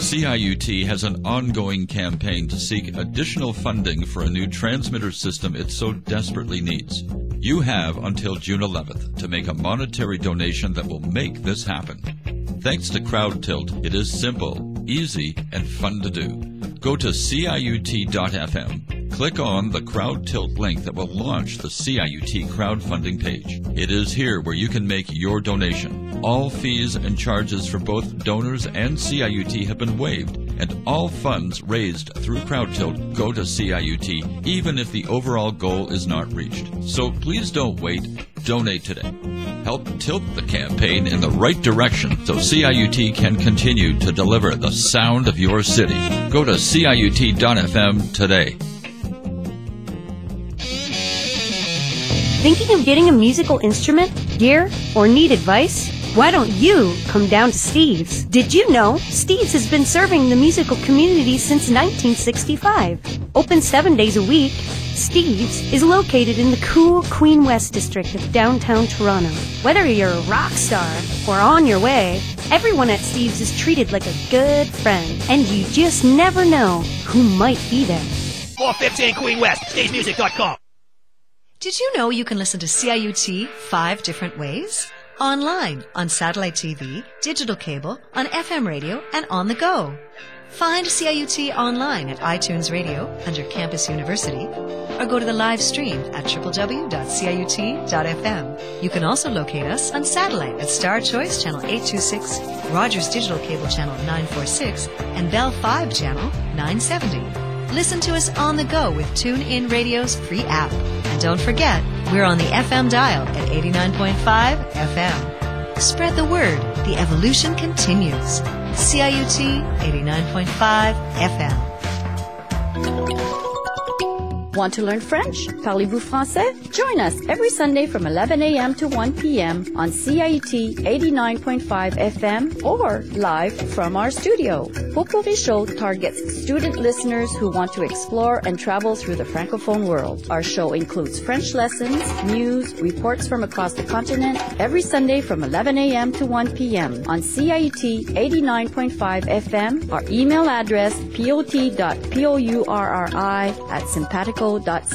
CIUT has an ongoing campaign to seek additional funding for a new transmitter system it so desperately needs. You have until June 11th to make a monetary donation that will make this happen. Thanks to CrowdTilt, it is simple, easy, and fun to do. Go to CIUT.fm, click on the CrowdTilt link that will launch the CIUT crowdfunding page. It is here where you can make your donation. All fees and charges for both donors and CIUT have been waived, and all funds raised through CrowdTilt go to CIUT, even if the overall goal is not reached. So please don't wait. Donate today. Help tilt the campaign in the right direction so CIUT can continue to deliver the sound of your city. Go to CIUT.fm today. Thinking of getting a musical instrument, gear, or need advice? Why don't you come down to Steve's? Did you know Steve's has been serving the musical community since 1965? Open 7 days a week, Steve's is located in the cool Queen West district of downtown Toronto. Whether you're a rock star or on your way, everyone at Steve's is treated like a good friend, and you just never know who might be there. 415 Queen West, Steve'sMusic.com. Did you know you can listen to CIUT 5 different ways? Online, on satellite TV, digital cable, on FM radio, and on the go. Find CIUT online at iTunes Radio under Campus University, or go to the live stream at www.ciut.fm. You can also locate us on satellite at Star Choice Channel 826, Rogers Digital Cable Channel 946, and Bell 5 Channel 970. Listen to us on the go with TuneIn Radio's free app. And don't forget, we're on the FM dial at 89.5 FM. Spread the word. The evolution continues. CIUT 89.5 FM. Want to learn French? Parlez-vous français? Join us every Sunday from 11 a.m. to 1 p.m. on CIUT 89.5 FM or live from our studio. Popori Show targets student listeners who want to explore and travel through the Francophone world. Our show includes French lessons, news, reports from across the continent every Sunday from 11 a.m. to 1 p.m. on CIUT 89.5 FM. Our email address pot.pourri@simpatico.ca.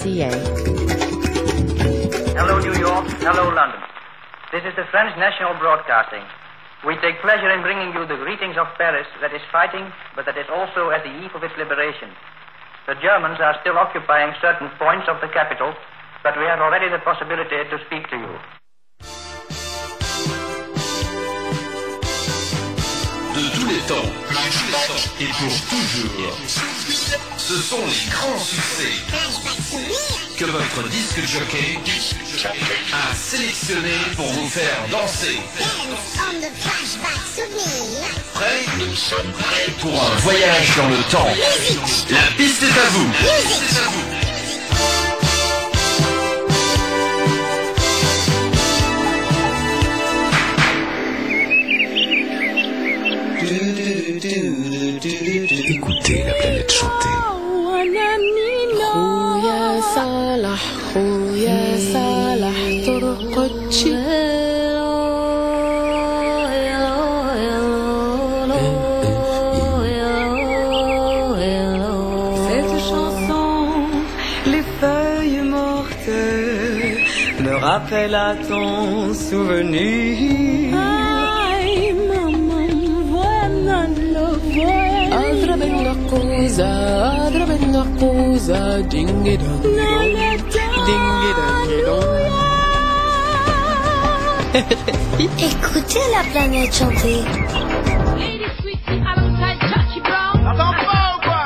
Hello, New York. Hello, London. This is the French National Broadcasting. We take pleasure in bringing you the greetings of Paris that is fighting, but that is also at the eve of its liberation. The Germans are still occupying certain points of the capital, but we have already the possibility to speak to you. De tous les temps, et pour toujours, ce sont les grands succès que votre disque jockey a sélectionné pour vous faire danser. Prêt? Nous sommes prêts pour un voyage dans le temps. La piste est à vous. Écoutez la planète chanter. خويا صالح خويا صالح طرقتشي Cette chanson, les feuilles mortes me rappellent à ton souvenir. Ay maman, voilà le voyage. أضرب النقوزة دينجي دونجي دينجي دونجي دونجي. Écoutez la planète chanter. Attends pas ou quoi?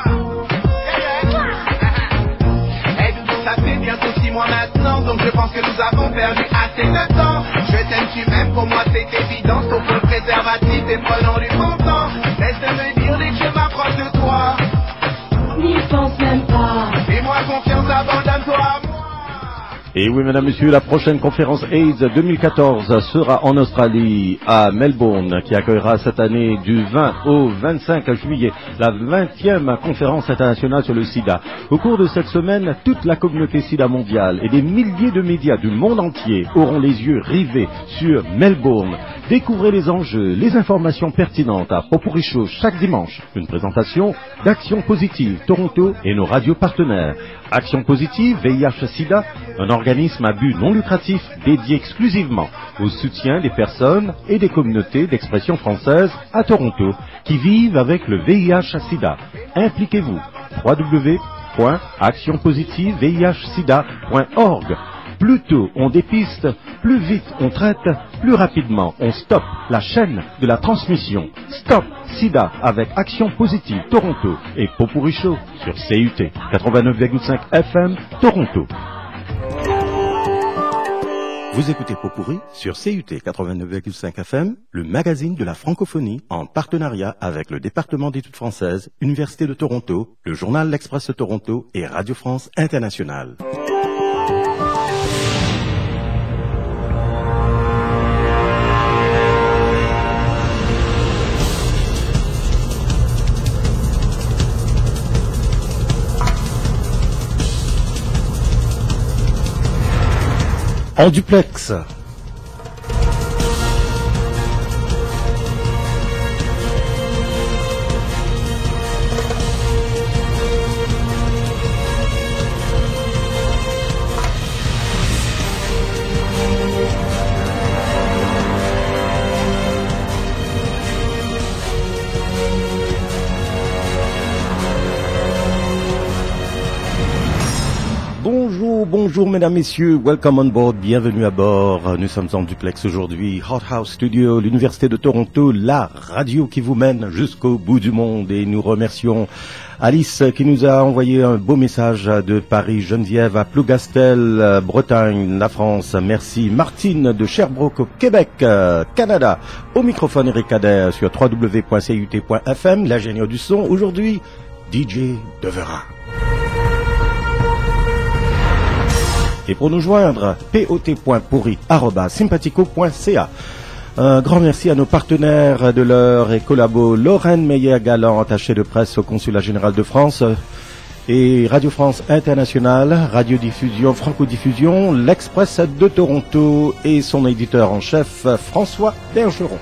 Hey, ça fait bientôt 6 mois maintenant, donc je pense que nous avons perdu assez de temps. Je t'aime, tu m'aimes, pour moi c'est évident. Sauf le préservatif et prenons du bon temps. Laisse me dire dès que je m'approche de toi. N'y pense même pas. Fais-moi confiance, abandonne-toi à moi. Et oui, mesdames, messieurs, la prochaine conférence AIDS 2014 sera en Australie, à Melbourne, qui accueillera cette année du 20 au 25 juillet la 20e conférence internationale sur le sida. Au cours de cette semaine, toute la communauté sida mondiale et des milliers de médias du monde entier auront les yeux rivés sur Melbourne. Découvrez les enjeux, les informations pertinentes à Popurrí Show chaque dimanche. Une présentation d'Action Positive Toronto et nos radios partenaires. Action Positive, VIH-Sida, un organisme à but non lucratif dédié exclusivement au soutien des personnes et des communautés d'expression française à Toronto qui vivent avec le VIH-Sida. Impliquez-vous. www.actionpositive-vih-sida.org. Plus tôt on dépiste, plus vite on traite, plus rapidement on stoppe la chaîne de la transmission. Stop Sida avec Action Positive Toronto et Popurrí Show sur CUT 89,5 FM Toronto. Vous écoutez Popurrí sur CUT 89,5 FM, le magazine de la francophonie en partenariat avec le département d'études françaises, Université de Toronto, le journal L'Express de Toronto et Radio France Internationale. En duplex. Bonjour mesdames, messieurs, welcome on board, bienvenue à bord. Nous sommes en duplex aujourd'hui, Hot House Studio, l'Université de Toronto, la radio qui vous mène jusqu'au bout du monde. Et nous remercions Alice qui nous a envoyé un beau message de Paris, Geneviève à Plougastel, Bretagne, la France. Merci Martine de Sherbrooke au Québec, Canada. Au microphone Eric Kader sur www.cut.fm, l'ingénieur du son. Aujourd'hui, DJ Devera. Et pour nous joindre, pot.pourri@sympathico.ca. Un grand merci à nos partenaires de l'heure et collabos, Lorraine Meyer-Galland, attachée de presse au Consulat général de France, et Radio France Internationale, Radiodiffusion, Francodiffusion, l'Express de Toronto et son éditeur en chef, François Bergeron.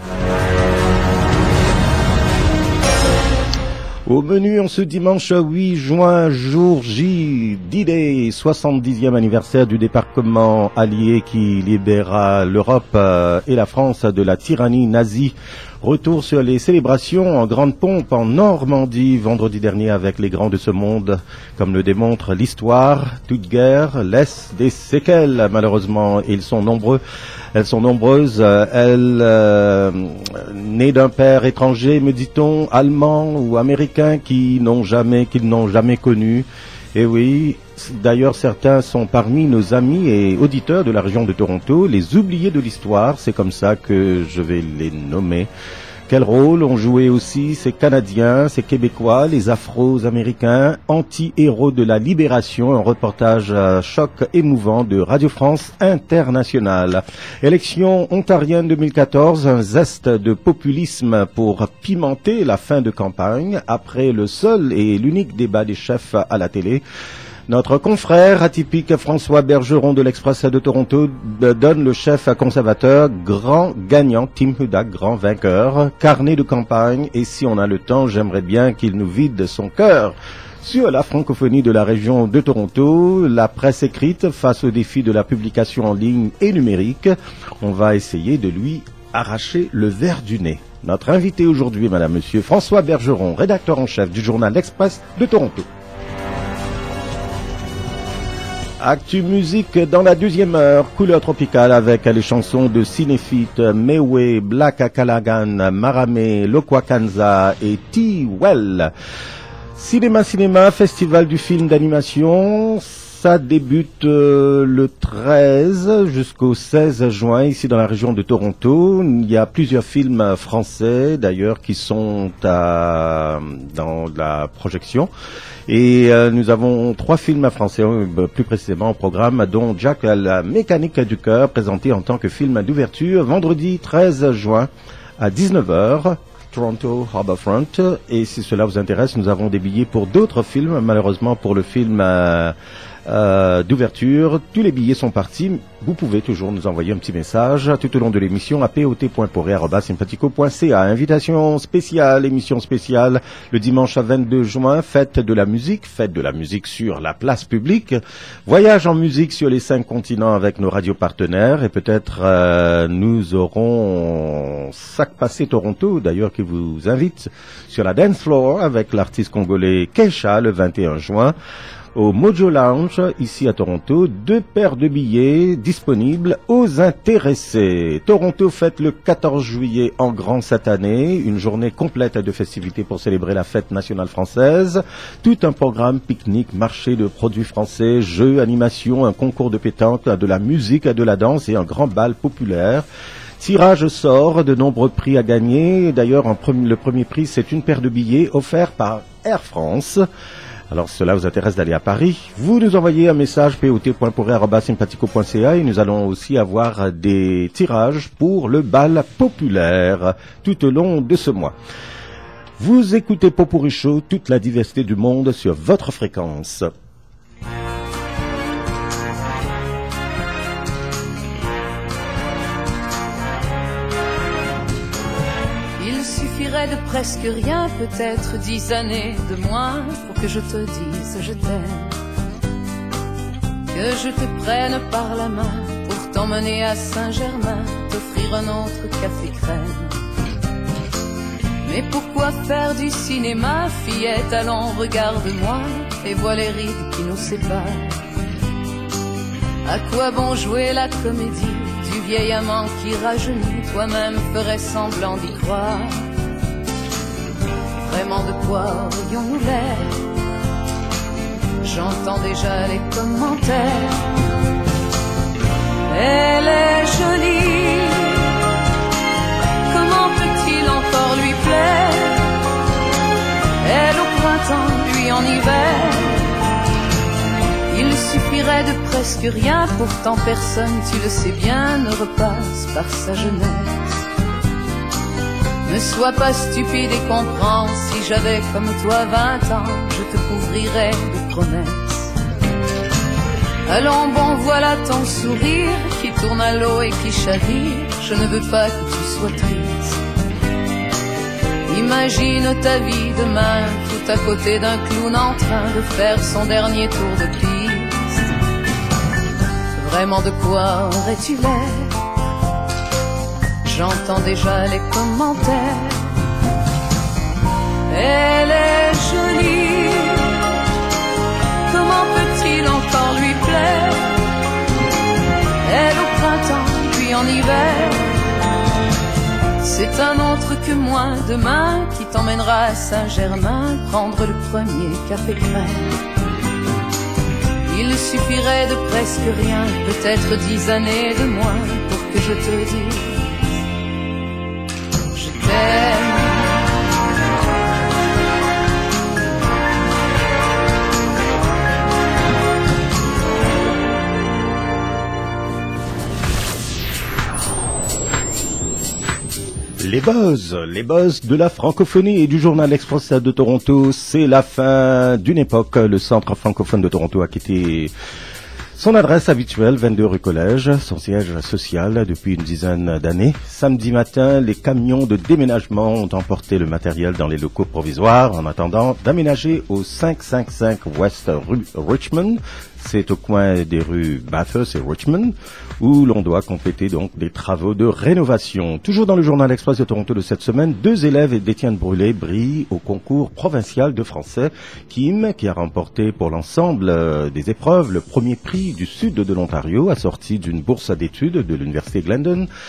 Au menu, en ce dimanche 8 juin, jour J, D-Day, 70e anniversaire du débarquement allié qui libéra l'Europe et la France de la tyrannie nazie. Retour sur les célébrations en grande pompe en Normandie vendredi dernier avec les grands de ce monde. Comme le démontre l'histoire, toute guerre laisse des séquelles malheureusement. Ils sont nombreux. Elles sont nombreuses, nées d'un père étranger, me dit-on, allemand ou américain, qu'ils n'ont jamais connu. Et oui, d'ailleurs certains sont parmi nos amis et auditeurs de la région de Toronto, les oubliés de l'histoire, c'est comme ça que je vais les nommer. Quel rôle ont joué aussi ces Canadiens, ces Québécois, les Afro-Américains, anti-héros de la libération, un reportage choc émouvant de Radio France Internationale. Élection ontarienne 2014, un zeste de populisme pour pimenter la fin de campagne après le seul et l'unique débat des chefs à la télé. Notre confrère atypique François Bergeron de l'Express de Toronto donne le chef conservateur grand gagnant, Tim Hudak, grand vainqueur, carnet de campagne, et si on a le temps, j'aimerais bien qu'il nous vide son cœur. Sur la francophonie de la région de Toronto, la presse écrite face au défi de la publication en ligne et numérique, on va essayer de lui arracher le verre du nez. Notre invité aujourd'hui, madame, monsieur, François Bergeron, rédacteur en chef du journal L'Express de Toronto. Actu musique dans la deuxième heure, couleur tropicale avec les chansons de Cinéphite, Mewe, Black Callaghan, Marame, Lokwakanza et T-Well. Cinéma, festival du film d'animation, Ça débute le 13 jusqu'au 16 juin ici dans la région de Toronto. Il y a plusieurs films français d'ailleurs qui sont dans la projection. Et nous avons 3 films français, plus précisément au programme, dont Jack, la mécanique du cœur, présenté en tant que film d'ouverture vendredi 13 juin à 19h. Toronto Harbourfront. Et si cela vous intéresse, nous avons des billets pour d'autres films. Malheureusement, pour le film d'ouverture, tous les billets sont partis. Vous pouvez toujours nous envoyer un petit message tout au long de l'émission à pot.pourré@sympathico.ca. Invitation spéciale, émission spéciale le dimanche 22 juin, fête de la musique sur la place publique, voyage en musique sur les 5 continents avec nos radios partenaires et peut-être nous aurons Sac Passé Toronto d'ailleurs qui vous invite sur la dance floor avec l'artiste congolais Keisha le 21 juin. Au Mojo Lounge, ici à Toronto, 2 paires de billets disponibles aux intéressés. Toronto fête le 14 juillet en grand cette année, une journée complète de festivités pour célébrer la fête nationale française. Tout un programme pique-nique, marché de produits français, jeux, animations, un concours de pétanque, de la musique, de la danse et un grand bal populaire. Tirage sort, de nombreux prix à gagner. D'ailleurs, le premier prix, c'est une paire de billets offerts par Air France. Alors, si cela vous intéresse d'aller à Paris, vous nous envoyez un message pot.pourré@sympathico.ca et nous allons aussi avoir des tirages pour le bal populaire tout au long de ce mois. Vous écoutez Pot-Pourri Show, toute la diversité du monde sur votre fréquence. De presque rien, peut-être 10 années de moins pour que je te dise je t'aime, que je te prenne par la main pour t'emmener à Saint-Germain, t'offrir un autre café crème. Mais pourquoi faire du cinéma, fillette, allons regarde-moi et vois les rides qui nous séparent. À quoi bon jouer la comédie du vieil amant qui rajeunit, toi-même ferais semblant d'y croire. Vraiment de quoi aurions-nous l'air? J'entends déjà les commentaires. Elle est jolie, comment peut-il encore lui plaire? Elle au printemps, lui en hiver. Il suffirait de presque rien, pourtant personne, tu le sais bien, ne repasse par sa jeunesse. Ne sois pas stupide et comprends, si j'avais comme toi 20 ans, je te couvrirais de promesses. Allons bon, voilà ton sourire qui tourne à l'eau et qui chavire, je ne veux pas que tu sois triste. Imagine ta vie demain, tout à côté d'un clown en train de faire son dernier tour de piste. Vraiment de quoi aurais-tu l'air? J'entends déjà les commentaires. Elle est jolie, comment peut-il encore lui plaire? Elle au printemps, lui en hiver. C'est un autre que moi demain qui t'emmènera à Saint-Germain prendre le premier café crème. Il suffirait de presque rien, peut-être 10 années de moins pour que je te dise les buzz de la francophonie et du journal Express de Toronto, c'est la fin d'une époque. Le centre francophone de Toronto a quitté son adresse habituelle, 22 rue Collège, son siège social depuis une dizaine d'années. Samedi matin, les camions de déménagement ont emporté le matériel dans les locaux provisoires en attendant d'aménager au 555 West rue Richmond. C'est au coin des rues Bathurst et Richmond, où l'on doit compléter donc des travaux de rénovation. Toujours dans le journal Express de Toronto de cette semaine, 2 élèves d'Étienne Brûlé brillent au concours provincial de français. Kim, qui a remporté pour l'ensemble des épreuves le premier prix du sud de l'Ontario, assorti d'une bourse d'études de l'université Glendon.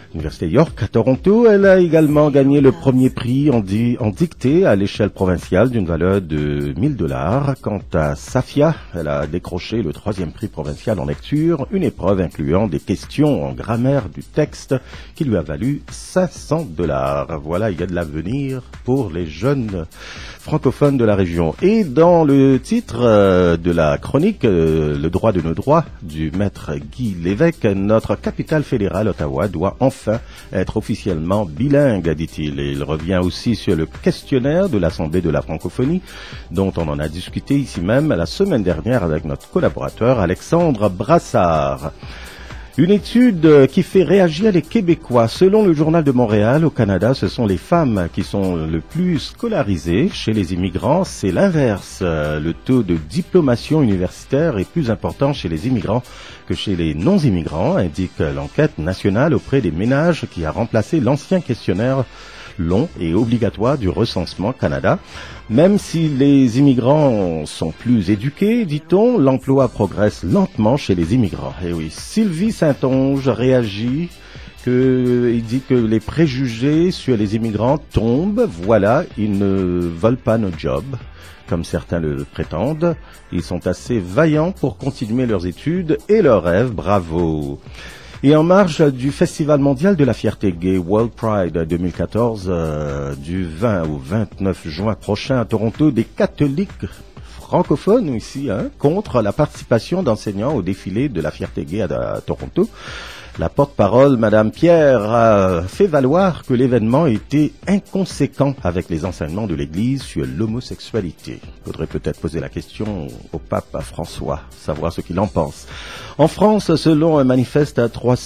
Université York à Toronto. Elle a également gagné le premier prix en dictée à l'échelle provinciale d'une valeur de $1000. Quant à Safia, elle a décroché le 3e prix provincial en lecture, une épreuve incluant des questions en grammaire du texte qui lui a valu $500. Voilà, il y a de l'avenir pour les jeunes francophones de la région. Et dans le titre de la chronique, le droit de nos droits du maître Guy Lévesque, notre capitale fédérale, Ottawa, doit enfin être officiellement bilingue, dit-il. Et il revient aussi sur le questionnaire de l'Assemblée de la francophonie, dont on en a discuté ici même la semaine dernière avec notre collaborateur Alexandre Brassard. Une étude qui fait réagir les Québécois. Selon le Journal de Montréal, au Canada, ce sont les femmes qui sont le plus scolarisées. Chez les immigrants, c'est l'inverse. Le taux de diplomation universitaire est plus important chez les immigrants que chez les non-immigrants, indique l'enquête nationale auprès des ménages qui a remplacé l'ancien questionnaire long et obligatoire du recensement Canada. Même si les immigrants sont plus éduqués, dit-on, l'emploi progresse lentement chez les immigrants. Et oui, Sylvie Saint-Onge réagit il dit que les préjugés sur les immigrants tombent. Voilà, ils ne veulent pas nos jobs, comme certains le prétendent. Ils sont assez vaillants pour continuer leurs études et leurs rêves. Bravo! Et en marge du Festival mondial de la fierté gay World Pride 2014, du 20 au 29 juin prochain à Toronto, des catholiques francophones ici, contre la participation d'enseignants au défilé de la fierté gay à Toronto. La porte-parole, Madame Pierre, a fait valoir que l'événement était inconséquent avec les enseignements de l'Église sur l'homosexualité. Il faudrait peut-être poser la question au pape François, savoir ce qu'il en pense. En France, selon un manifeste,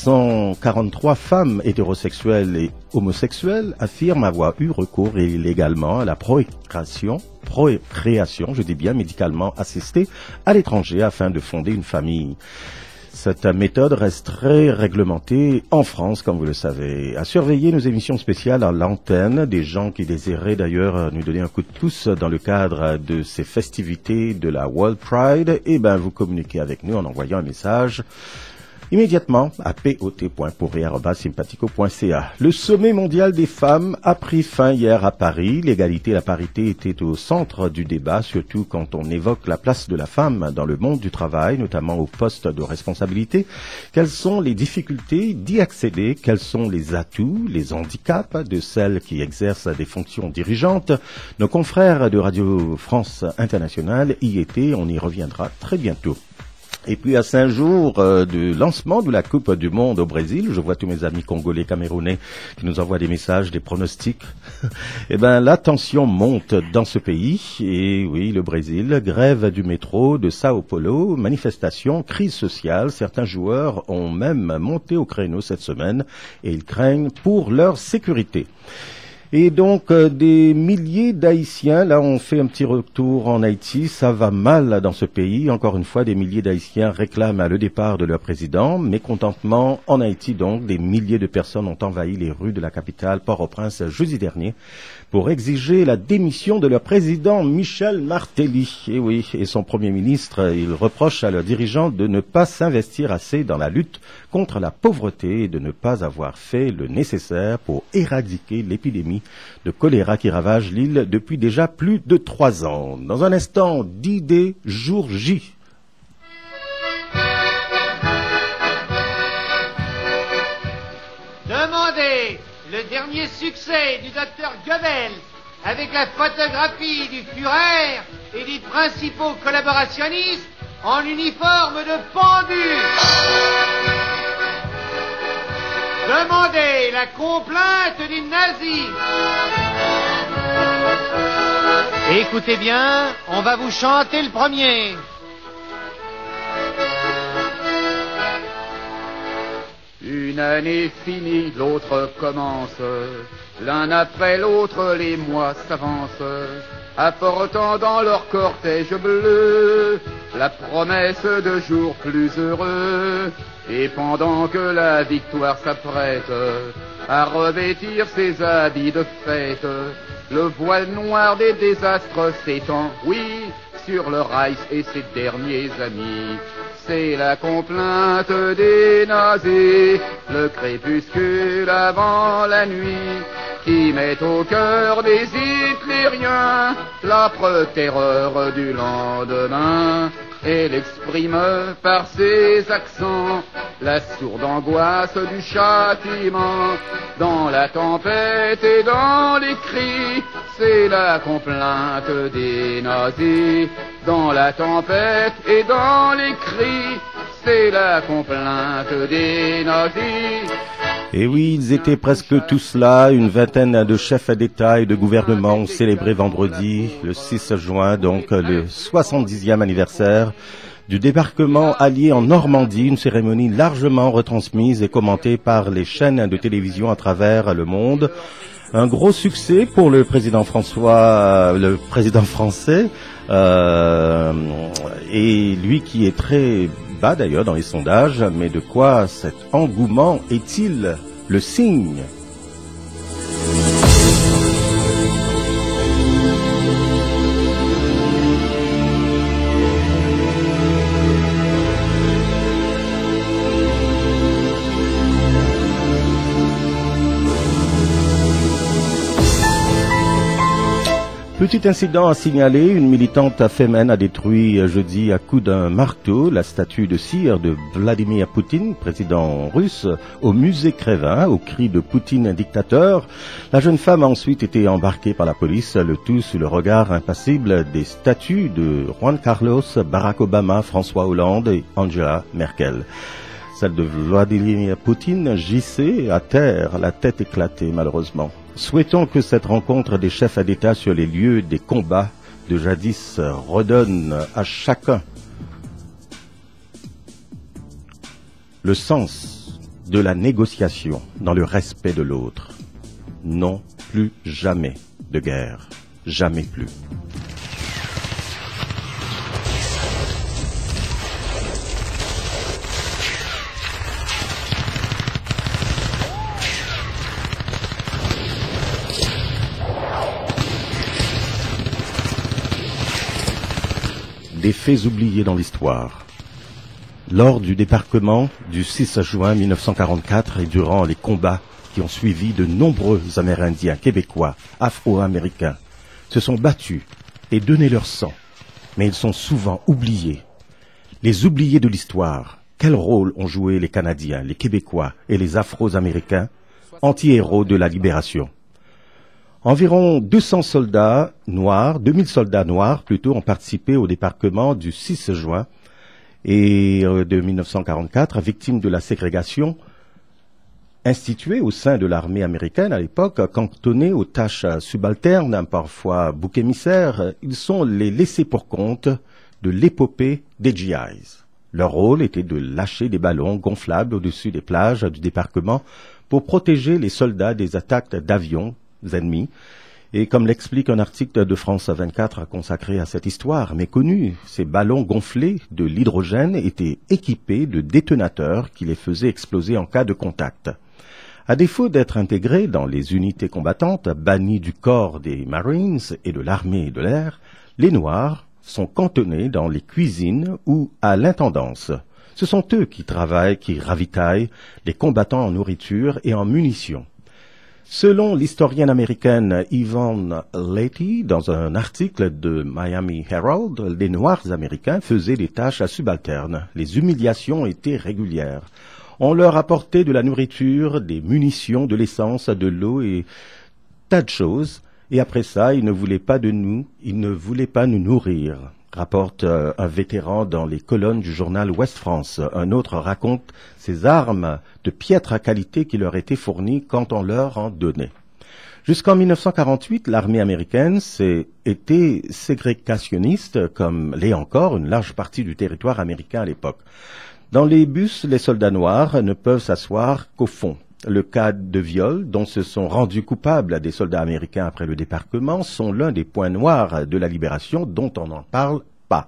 343 femmes hétérosexuelles et homosexuelles affirment avoir eu recours illégalement à la procréation, je dis bien médicalement assistée, à l'étranger afin de fonder une famille. Cette méthode reste très réglementée en France, comme vous le savez. À surveiller nos émissions spéciales à l'antenne, des gens qui désiraient d'ailleurs nous donner un coup de pouce dans le cadre de ces festivités de la World Pride, vous communiquez avec nous en envoyant un message immédiatement à pot.pourri@simpatico.ca. Le sommet mondial des femmes a pris fin hier à Paris. L'égalité et la parité étaient au centre du débat, surtout quand on évoque la place de la femme dans le monde du travail, notamment au poste de responsabilité. Quelles sont les difficultés d'y accéder? Quels sont les atouts, les handicaps de celles qui exercent des fonctions dirigeantes? Nos confrères de Radio France Internationale y étaient, on y reviendra très bientôt. Et puis à 5 jours du lancement de la Coupe du Monde au Brésil, je vois tous mes amis congolais, camerounais qui nous envoient des messages, des pronostics. La tension monte dans ce pays. Et oui, le Brésil, grève du métro de Sao Paulo, manifestation, crise sociale. Certains joueurs ont même monté au créneau cette semaine et ils craignent pour leur sécurité. Et donc, des milliers d'Haïtiens, là on fait un petit retour en Haïti, ça va mal dans ce pays. Encore une fois, des milliers d'Haïtiens réclament le départ de leur président. Mécontentement en Haïti donc, des milliers de personnes ont envahi les rues de la capitale, Port-au-Prince, jeudi dernier, pour exiger la démission de leur président Michel Martelly. Et oui, et son premier ministre, il reproche à leurs dirigeants de ne pas s'investir assez dans la lutte contre la pauvreté et de ne pas avoir fait le nécessaire pour éradiquer l'épidémie de choléra qui ravage l'île depuis déjà plus de 3 ans. Dans un instant, D-Day jour J. Demandez le dernier succès du docteur Goebbels avec la photographie du Führer et des principaux collaborationnistes en uniforme de pendu. Demandez la complainte du nazi. Écoutez bien, on va vous chanter le premier. Une année finie, l'autre commence. L'un après l'autre, les mois s'avancent, apportant dans leur cortège bleu la promesse de jours plus heureux. Et pendant que la victoire s'apprête à revêtir ses habits de fête, le voile noir des désastres s'étend, oui, sur le Reich et ses derniers amis. c'est la complainte des nazis, le crépuscule avant la nuit, qui met au cœur des hitlériens l'âpre terreur du lendemain. Et l'exprime par ses accents la sourde angoisse du châtiment. Dans la tempête et dans les cris, c'est la complainte des nazis. Dans la tempête et dans les cris, c'est la complainte des nazis. Et oui, ils étaient presque tous là, une vingtaine de chefs d'État et de gouvernement ont célébré vendredi, le 6 juin, donc le 70e anniversaire du débarquement allié en Normandie, une cérémonie largement retransmise et commentée par les chaînes de télévision à travers le monde. Un gros succès pour le président français, et lui qui est très bas d'ailleurs dans les sondages, mais de quoi cet engouement est-il le signe ? Petit incident à signaler, une militante fémène a détruit jeudi à coups d'un marteau la statue de cire de Vladimir Poutine, président russe, au musée Crévin, au cri de Poutine dictateur. La jeune femme a ensuite été embarquée par la police, le tout sous le regard impassible des statues de Juan Carlos, Barack Obama, François Hollande et Angela Merkel. Celle de Vladimir Poutine gissait à terre, la tête éclatée malheureusement. Souhaitons que cette rencontre des chefs d'État sur les lieux des combats de jadis redonne à chacun le sens de la négociation dans le respect de l'autre. Non, plus jamais de guerre. Jamais plus. Des faits oubliés dans l'histoire. Lors du débarquement du 6 juin 1944 et durant les combats qui ont suivi, de nombreux Amérindiens, Québécois, Afro-Américains se sont battus et donné leur sang. Mais ils sont souvent oubliés. Les oubliés de l'histoire. Quel rôle ont joué les Canadiens, les Québécois et les Afro-Américains, anti-héros de la libération? Environ 200 soldats noirs, 2000 soldats noirs plutôt, ont participé au débarquement du 6 juin et de 1944, victimes de la ségrégation instituée au sein de l'armée américaine à l'époque, cantonnés aux tâches subalternes, parfois boucs émissaires. Ils sont les laissés pour compte de l'épopée des GIs. Leur rôle était de lâcher des ballons gonflables au-dessus des plages du débarquement pour protéger les soldats des attaques d'avions ennemis. Et comme l'explique un article de France 24 consacré à cette histoire méconnue, ces ballons gonflés de l'hydrogène étaient équipés de détonateurs qui les faisaient exploser en cas de contact. À défaut d'être intégrés dans les unités combattantes, bannis du corps des Marines et de l'armée de l'air, les Noirs sont cantonnés dans les cuisines ou à l'intendance. Ce sont eux qui travaillent, qui ravitaillent les combattants en nourriture et en munitions. Selon l'historienne américaine Yvonne Latey, dans un article de Miami Herald, les Noirs américains faisaient des tâches subalternes. Les humiliations étaient régulières. On leur apportait de la nourriture, des munitions, de l'essence, de l'eau et tas de choses. Et après ça, ils ne voulaient pas nous nourrir, rapporte un vétéran dans les colonnes du journal Ouest France. Un autre raconte ces armes de piètre qualité qui leur étaient fournies quand on leur en donnait. Jusqu'en 1948, l'armée américaine était ségrégationniste, comme l'est encore une large partie du territoire américain à l'époque. Dans les bus, les soldats noirs ne peuvent s'asseoir qu'au fond. Le cas de viol, dont se sont rendus coupables des soldats américains après le débarquement, sont l'un des points noirs de la libération dont on n'en parle pas.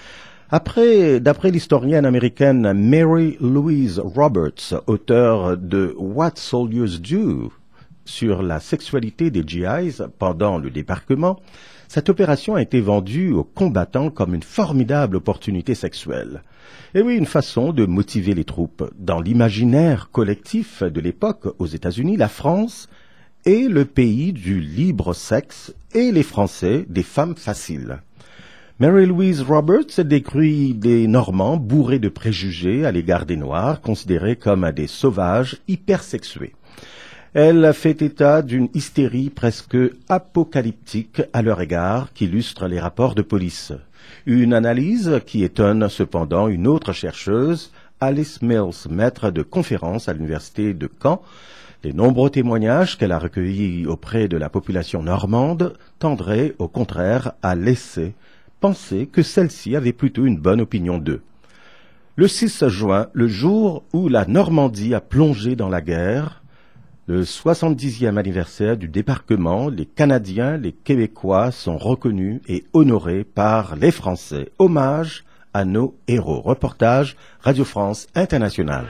D'après l'historienne américaine Mary Louise Roberts, auteure de What Soldiers Do sur la sexualité des GIs pendant le débarquement, Cette opération a été vendue aux combattants comme une formidable opportunité sexuelle. Et oui, une façon de motiver les troupes. Dans l'imaginaire collectif de l'époque aux États-Unis, la France est le pays du libre sexe et les Français des femmes faciles. Mary Louise Roberts décrit des Normands bourrés de préjugés à l'égard des Noirs, considérés comme des sauvages hypersexués. Elle fait état d'une hystérie presque apocalyptique à leur égard qu'illustrent les rapports de police. Une analyse qui étonne cependant une autre chercheuse, Alice Mills, maître de conférences à l'université de Caen. Les nombreux témoignages qu'elle a recueillis auprès de la population normande tendraient au contraire à laisser penser que celle-ci avait plutôt une bonne opinion d'eux. Le 6 juin, le jour où la Normandie a plongé dans la guerre, le 70e anniversaire du débarquement, les Canadiens, les Québécois sont reconnus et honorés par les Français. Hommage à nos héros. Reportage Radio France Internationale.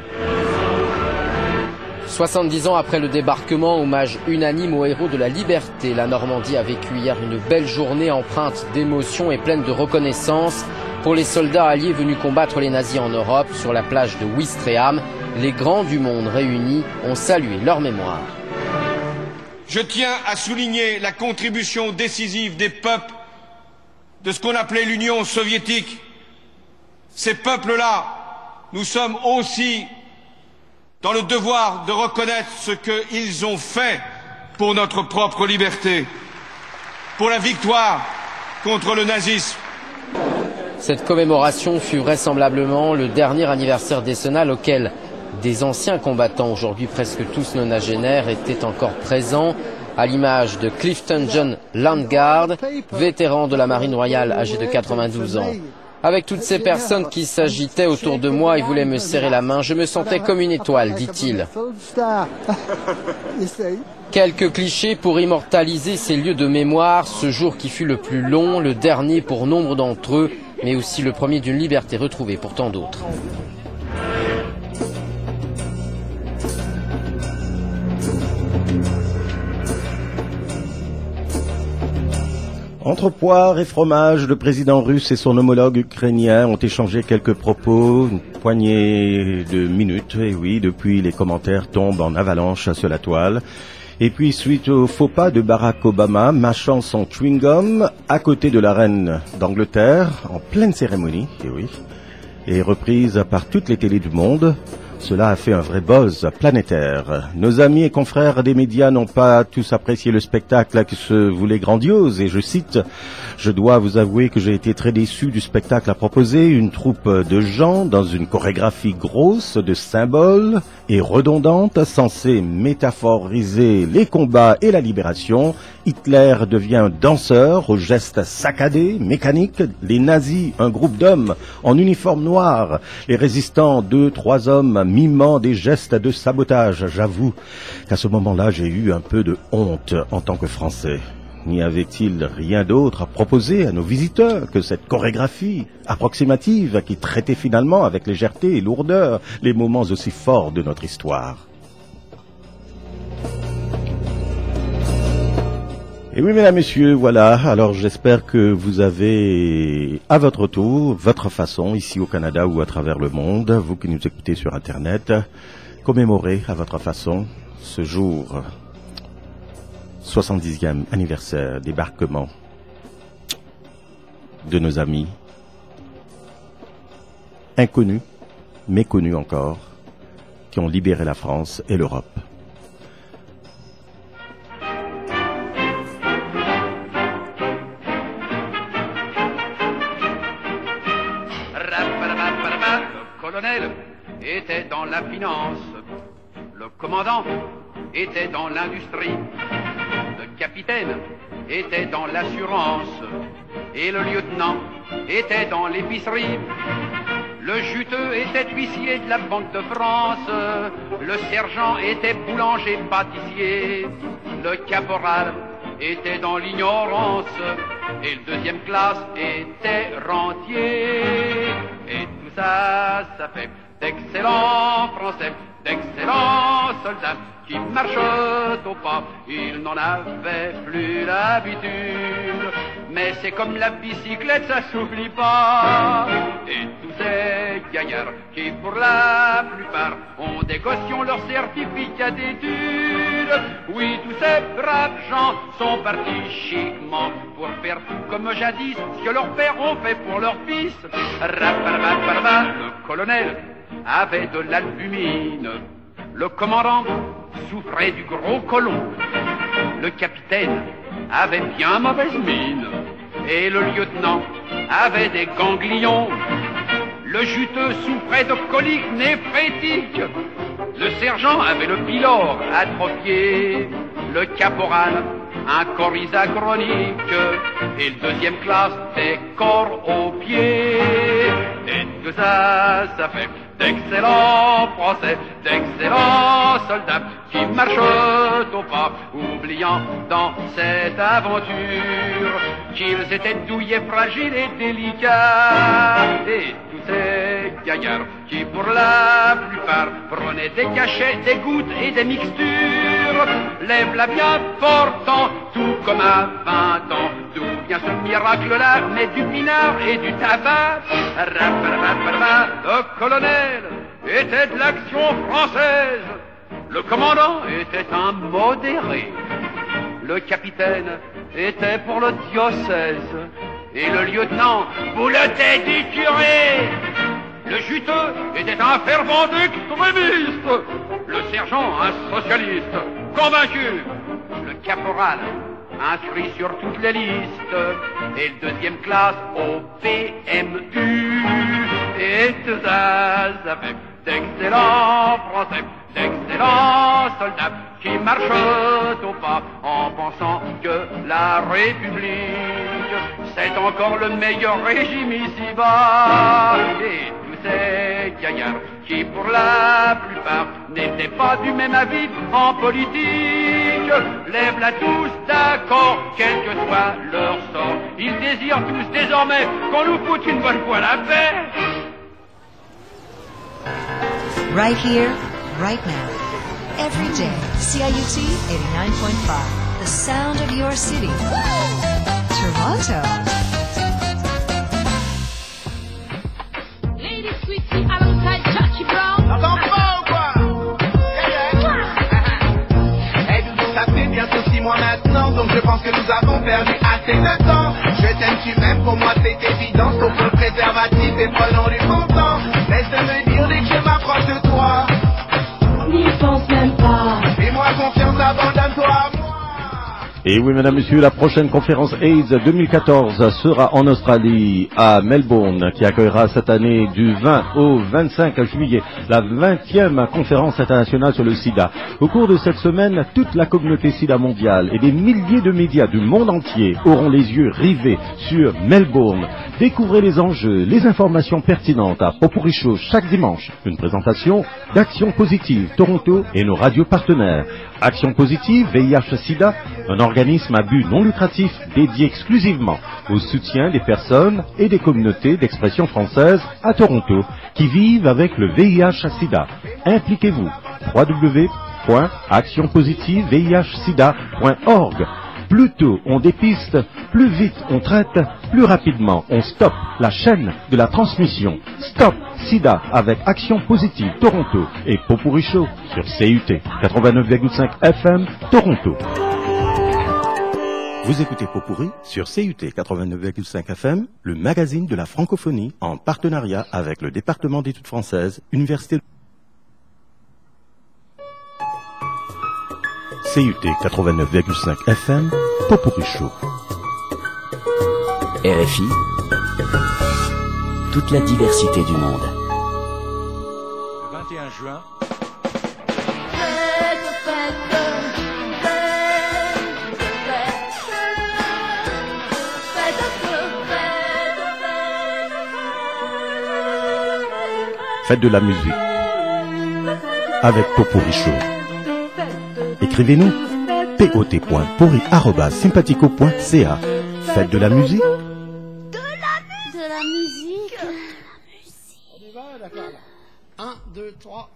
70 ans après le débarquement, hommage unanime aux héros de la liberté. La Normandie a vécu hier une belle journée empreinte d'émotion et pleine de reconnaissance. Pour les soldats alliés venus combattre les nazis en Europe, sur la plage de Ouistreham, les grands du monde réunis ont salué leur mémoire. Je tiens à souligner la contribution décisive des peuples de ce qu'on appelait l'Union soviétique. Ces peuples-là, nous sommes aussi dans le devoir de reconnaître ce qu'ils ont fait pour notre propre liberté, pour la victoire contre le nazisme. Cette commémoration fut vraisemblablement le dernier anniversaire décennal auquel des anciens combattants, aujourd'hui presque tous nonagénaires, étaient encore présents, à l'image de Clifton John Landgard, vétéran de la Marine royale âgé de 92 ans. Avec toutes ces personnes qui s'agitaient autour de moi et voulaient me serrer la main, je me sentais comme une étoile, dit-il. Quelques clichés pour immortaliser ces lieux de mémoire, ce jour qui fut le plus long, le dernier pour nombre d'entre eux, mais aussi le premier d'une liberté retrouvée pour tant d'autres. Entre poire et fromage, le président russe et son homologue ukrainien ont échangé quelques propos, une poignée de minutes, et oui, depuis les commentaires tombent en avalanche sur la toile. Et puis, suite au faux pas de Barack Obama, mâchant son chewing-gum à côté de la reine d'Angleterre, en pleine cérémonie, et oui, et reprise par toutes les télés du monde, cela a fait un vrai buzz planétaire. Nos amis et confrères des médias n'ont pas tous apprécié le spectacle qui se voulait grandiose, et je cite, « Je dois vous avouer que j'ai été très déçu du spectacle à proposer, une troupe de gens dans une chorégraphie grosse de symboles et redondante, censée métaphoriser les combats et la libération. Hitler devient un danseur aux gestes saccadés, mécaniques, les nazis, un groupe d'hommes en uniforme noir, les résistants, 2-3 hommes mimant des gestes de sabotage. J'avoue qu'à ce moment-là, j'ai eu un peu de honte en tant que Français. N'y avait-il rien d'autre à proposer à nos visiteurs que cette chorégraphie approximative qui traitait finalement avec légèreté et lourdeur les moments aussi forts de notre histoire? Et oui, mesdames, messieurs, voilà. Alors, j'espère que vous avez, à votre tour, votre façon, ici au Canada ou à travers le monde, vous qui nous écoutez sur Internet, commémorer à votre façon ce jour, 70e anniversaire débarquement de nos amis, inconnus, méconnus encore, qui ont libéré la France et l'Europe. Le colonel était dans la finance, le commandant était dans l'industrie, le capitaine était dans l'assurance et le lieutenant était dans l'épicerie. Le juteux était huissier de la Banque de France, le sergent était boulanger-pâtissier, le caporal était dans l'ignorance et le deuxième classe était rentier. Et tout ça, ça fait d'excellents Français, d'excellents soldats qui marchent au pas, ils n'en avaient plus l'habitude. mais c'est comme la bicyclette, ça s'oublie pas. Et tous ces gaillards qui pour la plupart ont des cautions leur certificat d'études. Oui, tous ces braves gens sont partis chiquement pour faire tout comme jadis ce que leurs pères ont fait pour leur fils. Le colonel avait de l'albumine, le commandant souffrait du gros colon, le capitaine avait bien mauvaise mine, et le lieutenant avait des ganglions. Le juteux souffrait de coliques néphrétiques, le sergent avait le pylore atrophié, le caporal un coryza chronique, et le deuxième classe des corps aux pieds. Et tout ça, ça fait d'excellents Français, d'excellents soldats qui marchent au pas, oubliant dans cette aventure qu'ils étaient douillets, fragiles et délicats. Et tous ces gaillards qui pour la plupart prenaient des cachets, des gouttes et des mixtures, lève-la bien portant, tout comme à 20 ans. D'où vient ce miracle-là? Mais du pinard et du tabac. Le colonel était de l'action française, le commandant était un modéré, le capitaine était pour le diocèse, et le lieutenant boulotait du curé. Le juteux était un fervent extrémiste, le sergent un socialiste convaincu, le caporal inscrit sur toutes les listes, et le deuxième classe au PMU. Et tout ça, ça fait d'excellents Français, d'excellents soldats qui marchent au pas en pensant que la République c'est encore le meilleur régime ici-bas. Et tous ces gaillards qui pour la plupart n'étaient pas du même avis en politique, lève-la tous d'accord, quel que soit leur sort. Ils désirent tous désormais qu'on nous foute une bonne fois la paix. Right here, right now. Every day, CIUT 89.5, the sound of your city. Toronto. Lady Sweetie alongside Chachi Brown. T'entends pas ou quoi? Hey Doudou, ça fait bientôt 6 mois maintenant, donc je pense que nous avons perdu assez de temps. Je t'aime, tu m'aimes, pour moi c'est évident, sauf le préservatif et prenons du bon temps. Laisse-le me dire dès que je m'approche de toi. N'y pense même pas. Fais-moi confiance, abandonne-toi à moi. Et oui, mesdames, messieurs, la prochaine conférence AIDS 2014 sera en Australie, à Melbourne, qui accueillera cette année du 20 au 25 juillet la 20e conférence internationale sur le sida. Au cours de cette semaine, toute la communauté sida mondiale et des milliers de médias du monde entier auront les yeux rivés sur Melbourne. Découvrez les enjeux, les informations pertinentes à Popuricho chaque dimanche. Une présentation d'Action Positive Toronto et nos radios partenaires. Action Positive VIH-Sida, un organisme à but non lucratif dédié exclusivement au soutien des personnes et des communautés d'expression française à Toronto qui vivent avec le VIH-Sida. Impliquez-vous. www.actionpositivevihsida.org. Plus tôt on dépiste, plus vite on traite, plus rapidement on stoppe la chaîne de la transmission. Stop Sida avec Action Positive Toronto et Popuricho sur CUT 89,5 FM Toronto. Vous écoutez Popuri sur CUT 89,5 FM, le magazine de la francophonie en partenariat avec le département d'études françaises, Université CUT 89,5 FM, Popuricho. RFI, toute la diversité du monde. Le 21 juin, Fête de la musique avec Popuricho. Écrivez-nous pot.pourri@sympatico.ca. Fête de la musique. De la musique. On y va, d'accord. 1, 2, 3.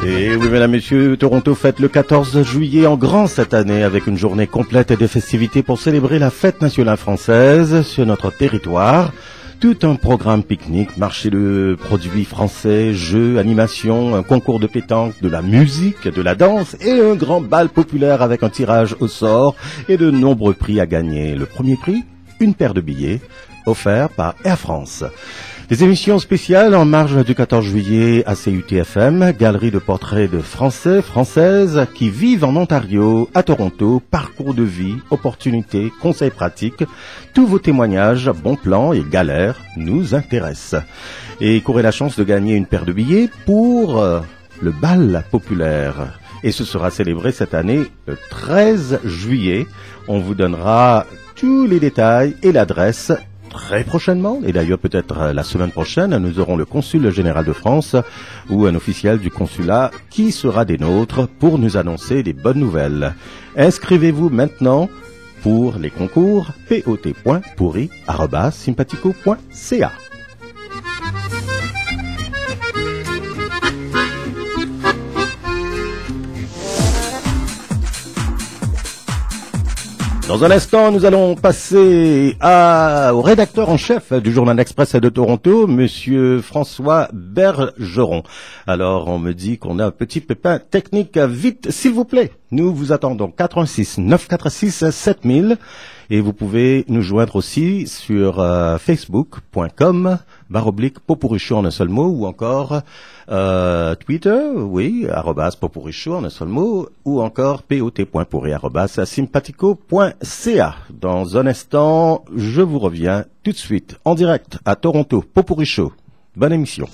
Et oui, mesdames, messieurs, Toronto fête le 14 juillet en grand cette année avec une journée complète de festivités pour célébrer la fête nationale française sur notre territoire. Tout un programme pique-nique, marché de produits français, jeux, animations, un concours de pétanque, de la musique, de la danse et un grand bal populaire avec un tirage au sort et de nombreux prix à gagner. Le premier prix, une paire de billets offerts par Air France. Des émissions spéciales en marge du 14 juillet à CUTFM, galerie de portraits de Français, Françaises qui vivent en Ontario, à Toronto, parcours de vie, opportunités, conseils pratiques. Tous vos témoignages, bons plans et galères nous intéressent. Et courez la chance de gagner une paire de billets pour le bal populaire. Et ce sera célébré cette année le 13 juillet. On vous donnera tous les détails et l'adresse très prochainement, et d'ailleurs peut-être la semaine prochaine, nous aurons le consul général de France ou un officiel du consulat qui sera des nôtres pour nous annoncer des bonnes nouvelles. Inscrivez-vous maintenant pour les concours pot.pourri@sympatico.ca. Dans un instant, nous allons passer au rédacteur en chef du Journal Express de Toronto, monsieur François Bergeron. Alors, on me dit qu'on a un petit pépin technique. Vite, s'il vous plaît. Nous vous attendons 86 946 7000 et vous pouvez nous joindre aussi sur facebook.com/Popurichou en un seul mot ou encore Twitter, oui, @Popurichou en un seul mot ou encore pot.pourri @sympatico.ca. Dans un instant, je vous reviens tout de suite en direct à Toronto, Popurichou. Bonne émission.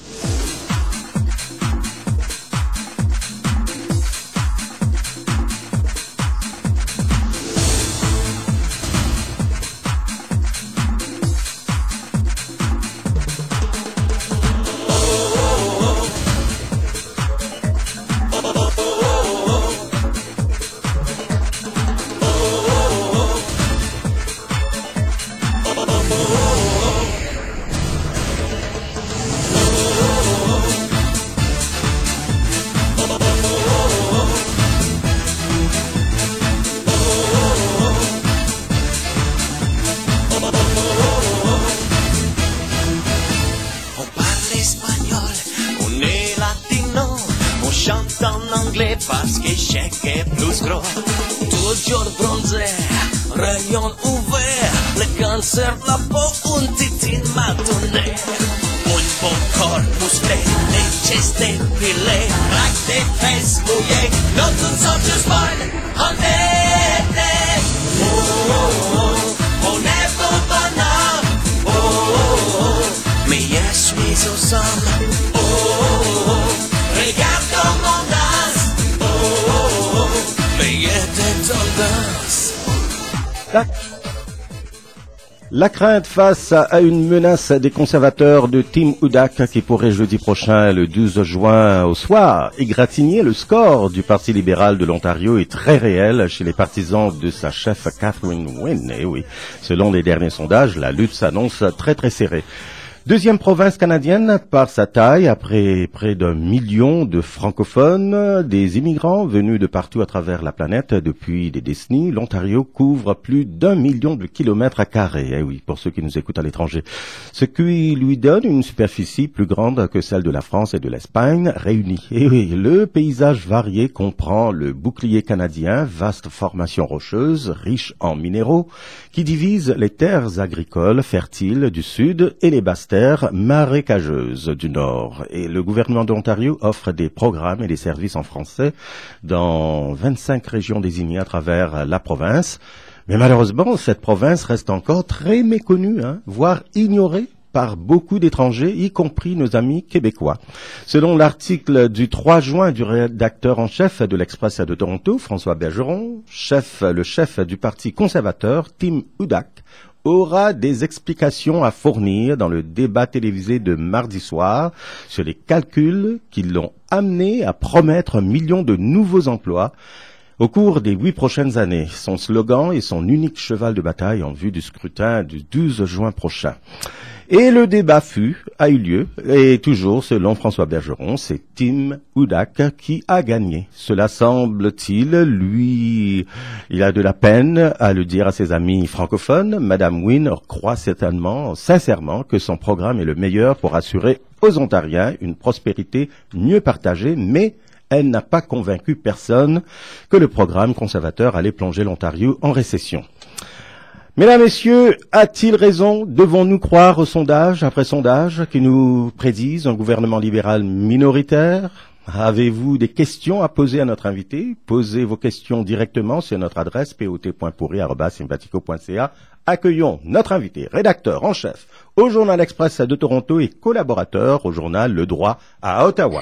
Parce que chèque est plus gros. Toujours bronzé, rayon ouvert. Le cancer de la peau, une titine m'a donné. Un bon corps musclé, les chestes épilés, rack des fesses mouillées. Nos toutes sont juste bonnes, on est. Oh, oh, oh, on est bon bonhomme. Oh, oh, oh, mais je suis au somme. Oh, oh, oh, regarde comme on danse. La crainte face à une menace des conservateurs de Tim Hudak qui pourrait jeudi prochain, le 12 juin au soir, égratigner le score du Parti libéral de l'Ontario est très réelle chez les partisans de sa chef Catherine Wynne. Et oui, selon les derniers sondages, la lutte s'annonce très très serrée. Deuxième province canadienne par sa taille, après près d'1 million de francophones, des immigrants venus de partout à travers la planète depuis des décennies, l'Ontario couvre plus d'1 million de kilomètres carrés. Eh oui, pour ceux qui nous écoutent à l'étranger. Ce qui lui donne une superficie plus grande que celle de la France et de l'Espagne réunies. Eh oui, le paysage varié comprend le bouclier canadien, vaste formation rocheuse, riche en minéraux, qui divise les terres agricoles fertiles du sud et les basses terres marécageuses du nord. Et le gouvernement de l'Ontario offre des programmes et des services en français dans 25 régions désignées à travers la province. Mais malheureusement, cette province reste encore très méconnue, voire ignorée par beaucoup d'étrangers, y compris nos amis québécois. Selon l'article du 3 juin du rédacteur en chef de l'Express de Toronto, François Bergeron, le chef du Parti conservateur, Tim Hudak, aura des explications à fournir dans le débat télévisé de mardi soir sur les calculs qui l'ont amené à promettre 1 million de nouveaux emplois au cours des 8 prochaines années. Son slogan est son unique cheval de bataille en vue du scrutin du 12 juin prochain. Et le débat a eu lieu, et toujours selon François Bergeron, c'est Tim Hudak qui a gagné. Cela semble-t-il, lui, il a de la peine à le dire à ses amis francophones. Madame Wynne croit sincèrement que son programme est le meilleur pour assurer aux Ontariens une prospérité mieux partagée, mais elle n'a pas convaincu personne que le programme conservateur allait plonger l'Ontario en récession. Mesdames, Messieurs, a-t-il raison? Devons-nous croire aux sondages après sondages qui nous prédisent un gouvernement libéral minoritaire? Avez-vous des questions à poser à notre invité? Posez vos questions directement sur notre adresse pot.pourri@simpatico.ca. Accueillons notre invité, rédacteur en chef au Journal Express de Toronto et collaborateur au journal Le Droit à Ottawa.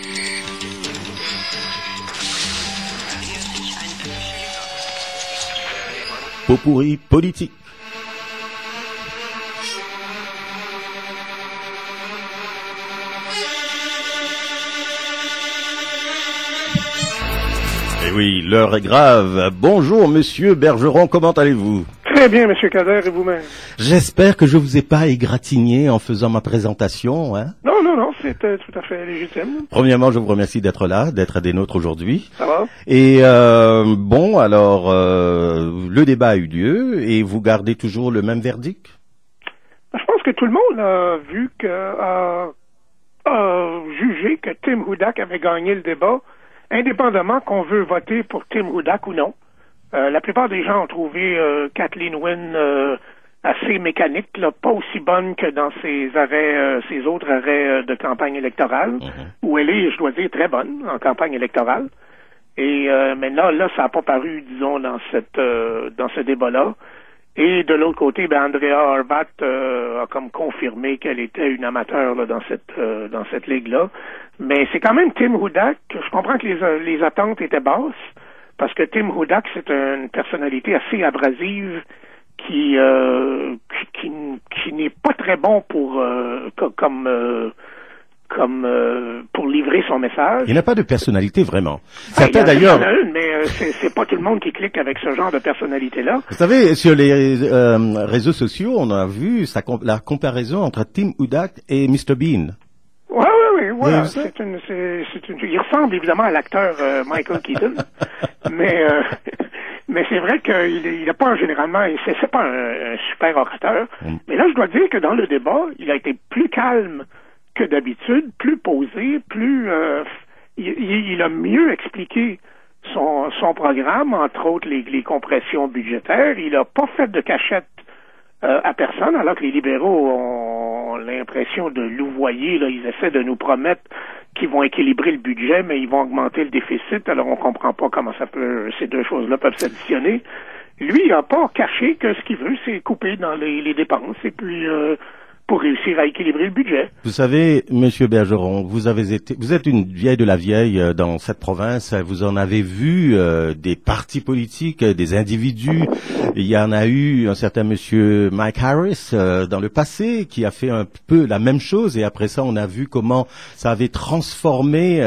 Pot-pourri politique. Eh oui, l'heure est grave. Bonjour, Monsieur Bergeron, comment allez-vous? Très bien, Monsieur Kader, et vous-même? J'espère que je vous ai pas égratigné en faisant ma présentation, hein? Non, c'est tout à fait légitime. Premièrement, je vous remercie d'être là, d'être des nôtres aujourd'hui. Ça va? Et bon, alors, le débat a eu lieu et vous gardez toujours le même verdict? Je pense que tout le monde a vu a jugé que Tim Hudak avait gagné le débat, indépendamment qu'on veut voter pour Tim Hudak ou non. La plupart des gens ont trouvé Kathleen Wynne assez mécanique, là, pas aussi bonne que dans ses autres arrêts de campagne électorale, où elle est, je dois dire, très bonne en campagne électorale. Et maintenant, là, ça n'a pas paru, disons, dans ce débat-là. Et de l'autre côté, Andrea Horvat a comme confirmé qu'elle était une amateur là, dans cette ligue-là. Mais c'est quand même Tim Hudak. Je comprends que les attentes étaient basses, parce que Tim Hudak, c'est une personnalité assez abrasive qui n'est pas très bon pour pour livrer son message. Il n'a pas de personnalité vraiment. Certains d'ailleurs. Il y en a une, mais c'est pas tout le monde qui clique avec ce genre de personnalité-là. Vous savez, sur les réseaux sociaux, on a vu la comparaison entre Tim Hudak et Mr. Bean. Oui, voilà. Il ressemble évidemment à l'acteur Michael Keaton, mais c'est vrai qu'il n'a pas généralement, c'est pas un super orateur. Mais là, je dois dire que dans le débat, il a été plus calme que d'habitude, plus posé, il a mieux expliqué son programme, entre autres les compressions budgétaires. Il n'a pas fait de cachette à personne, alors que les libéraux ont l'impression de louvoyer. Là, ils essaient de nous promettre qu'ils vont équilibrer le budget, mais ils vont augmenter le déficit. Alors on comprend pas comment ces deux choses-là peuvent s'additionner. Lui, il n'a pas caché que ce qu'il veut, c'est couper dans les dépenses et puis pour réussir à équilibrer le budget. Vous savez, Monsieur Bergeron, vous êtes une vieille de la vieille dans cette province. Vous en avez vu des partis politiques, des individus. Il y en a eu un certain Monsieur Mike Harris dans le passé qui a fait un peu la même chose. Et après ça, on a vu comment ça avait transformé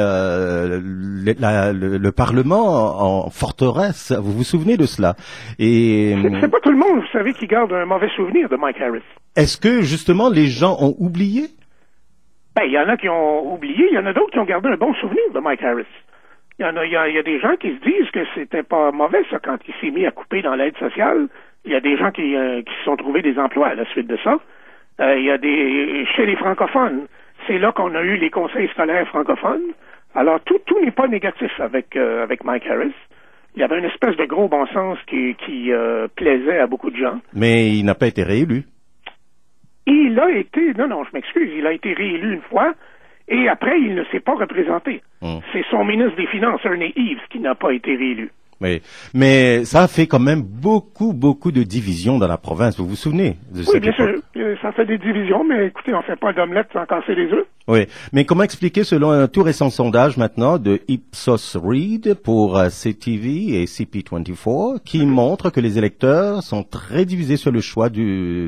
le Parlement en forteresse. Vous vous souvenez de cela? Et c'est pas tout le monde, vous savez, qui garde un mauvais souvenir de Mike Harris. Est-ce que, justement, les gens ont oublié? Il y en a qui ont oublié, il y en a d'autres qui ont gardé un bon souvenir de Mike Harris. Il y a des gens qui se disent que c'était pas mauvais, ça, quand il s'est mis à couper dans l'aide sociale. Il y a des gens qui se sont trouvés des emplois à la suite de ça. Il y a chez les francophones, c'est là qu'on a eu les conseils scolaires francophones. Alors, tout n'est pas négatif avec Mike Harris. Il y avait une espèce de gros bon sens qui plaisait à beaucoup de gens. Mais il n'a pas été réélu. Il a été réélu une fois, et après, il ne s'est pas représenté. C'est son ministre des Finances, Ernie Eves, qui n'a pas été réélu. Oui, mais ça a fait quand même beaucoup de divisions dans la province. Vous vous souvenez de ça? Oui, bien sûr. Ça fait des divisions, mais écoutez, on fait pas d'omelette sans casser les œufs. Oui, mais comment expliquer, selon un tout récent sondage maintenant de Ipsos Reid pour CTV et CP24, qui montre que les électeurs sont très divisés sur le choix du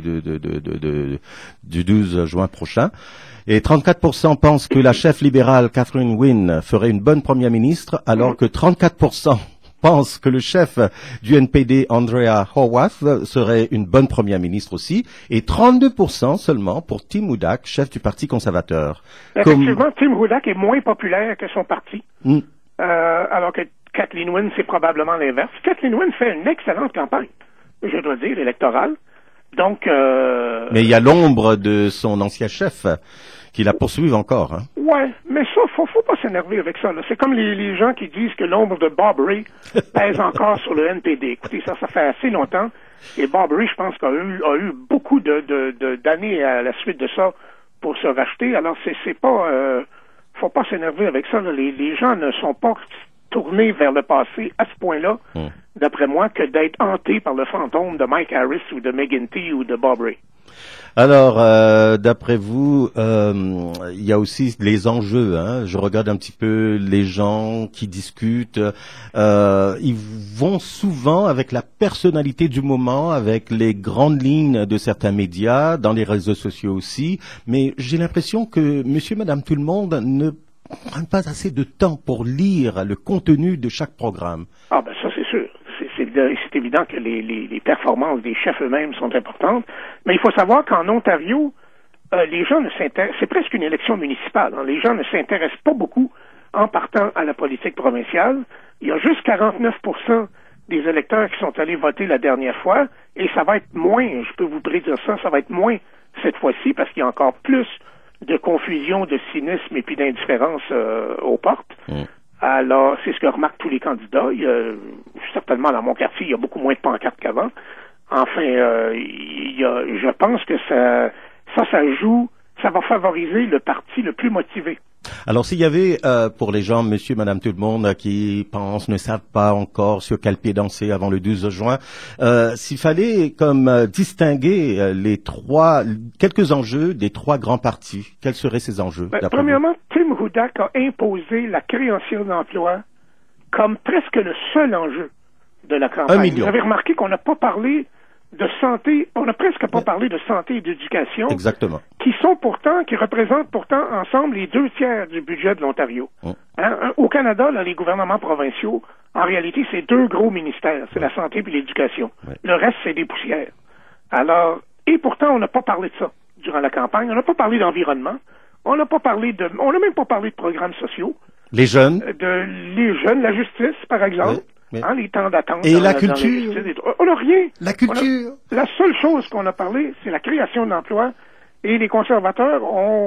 12 juin prochain. Et 34% pensent que la chef libérale Catherine Wynne ferait une bonne première ministre, alors que 34% pense que le chef du NPD, Andrea Horwath, serait une bonne première ministre aussi, et 32% seulement pour Tim Hudak, chef du Parti conservateur. Effectivement, Tim Hudak est moins populaire que son parti, alors que Kathleen Wynne, c'est probablement l'inverse. Kathleen Wynne fait une excellente campagne, je dois dire, électorale. Donc, mais il y a l'ombre de son ancien chef qui la poursuivent encore. Hein. Ouais, mais ça, faut pas s'énerver avec ça. Là. C'est comme les gens qui disent que l'ombre de Bob Ray pèse encore sur le NPD. Écoutez, ça fait assez longtemps. Et Bob Ray, je pense, a eu beaucoup d'années à la suite de ça pour se racheter. Alors, c'est pas, faut pas s'énerver avec ça. Là. Les gens ne sont pas tournés vers le passé à ce point-là, d'après moi, que d'être hantés par le fantôme de Mike Harris ou de McGuinty ou de Bob Ray. Alors, d'après vous, il y a aussi les enjeux. Hein. Je regarde un petit peu les gens qui discutent. Ils vont souvent avec la personnalité du moment, avec les grandes lignes de certains médias, dans les réseaux sociaux aussi. Mais j'ai l'impression que monsieur, madame, tout le monde ne prennent pas assez de temps pour lire le contenu de chaque programme. Ah ben ça c'est sûr. C'est évident que les performances des chefs eux-mêmes sont importantes, mais il faut savoir qu'en Ontario, les gens ne s'intéressent, c'est presque une élection municipale, hein, les gens ne s'intéressent pas beaucoup en partant à la politique provinciale. Il y a juste 49% des électeurs qui sont allés voter la dernière fois, et ça va être moins, je peux vous prédire ça va être moins cette fois-ci, parce qu'il y a encore plus de confusion, de cynisme et puis d'indifférence aux portes. Alors, c'est ce que remarquent tous les candidats. Certainement, dans mon quartier, il y a beaucoup moins de pancartes qu'avant. Enfin, je pense que ça joue, ça va favoriser le parti le plus motivé. Alors, s'il y avait, pour les gens, monsieur, madame, tout le monde, qui pensent, ne savent pas encore sur quel pied danser avant le 12 juin, s'il fallait comme distinguer quelques enjeux des trois grands partis, quels seraient ces enjeux? Premièrement, Tim Hudak a imposé la création d'emplois comme presque le seul enjeu de la campagne. 1 million. Vous avez remarqué qu'on n'a pas parlé de santé, on n'a presque pas parlé de santé et d'éducation. Exactement. Qui représentent pourtant ensemble les 2/3 du budget de l'Ontario. Au Canada, là, les gouvernements provinciaux, en réalité, c'est 2 gros ministères. C'est la santé et l'éducation. Le reste, c'est des poussières. Alors, et pourtant, on n'a pas parlé de ça durant la campagne. On n'a pas parlé d'environnement. On n'a même pas parlé de programmes sociaux. Les jeunes. Les jeunes, la justice, par exemple. Les temps d'attente. Et la culture. On n'a rien. La culture. La seule chose qu'on a parlé, c'est la création d'emplois. Et les conservateurs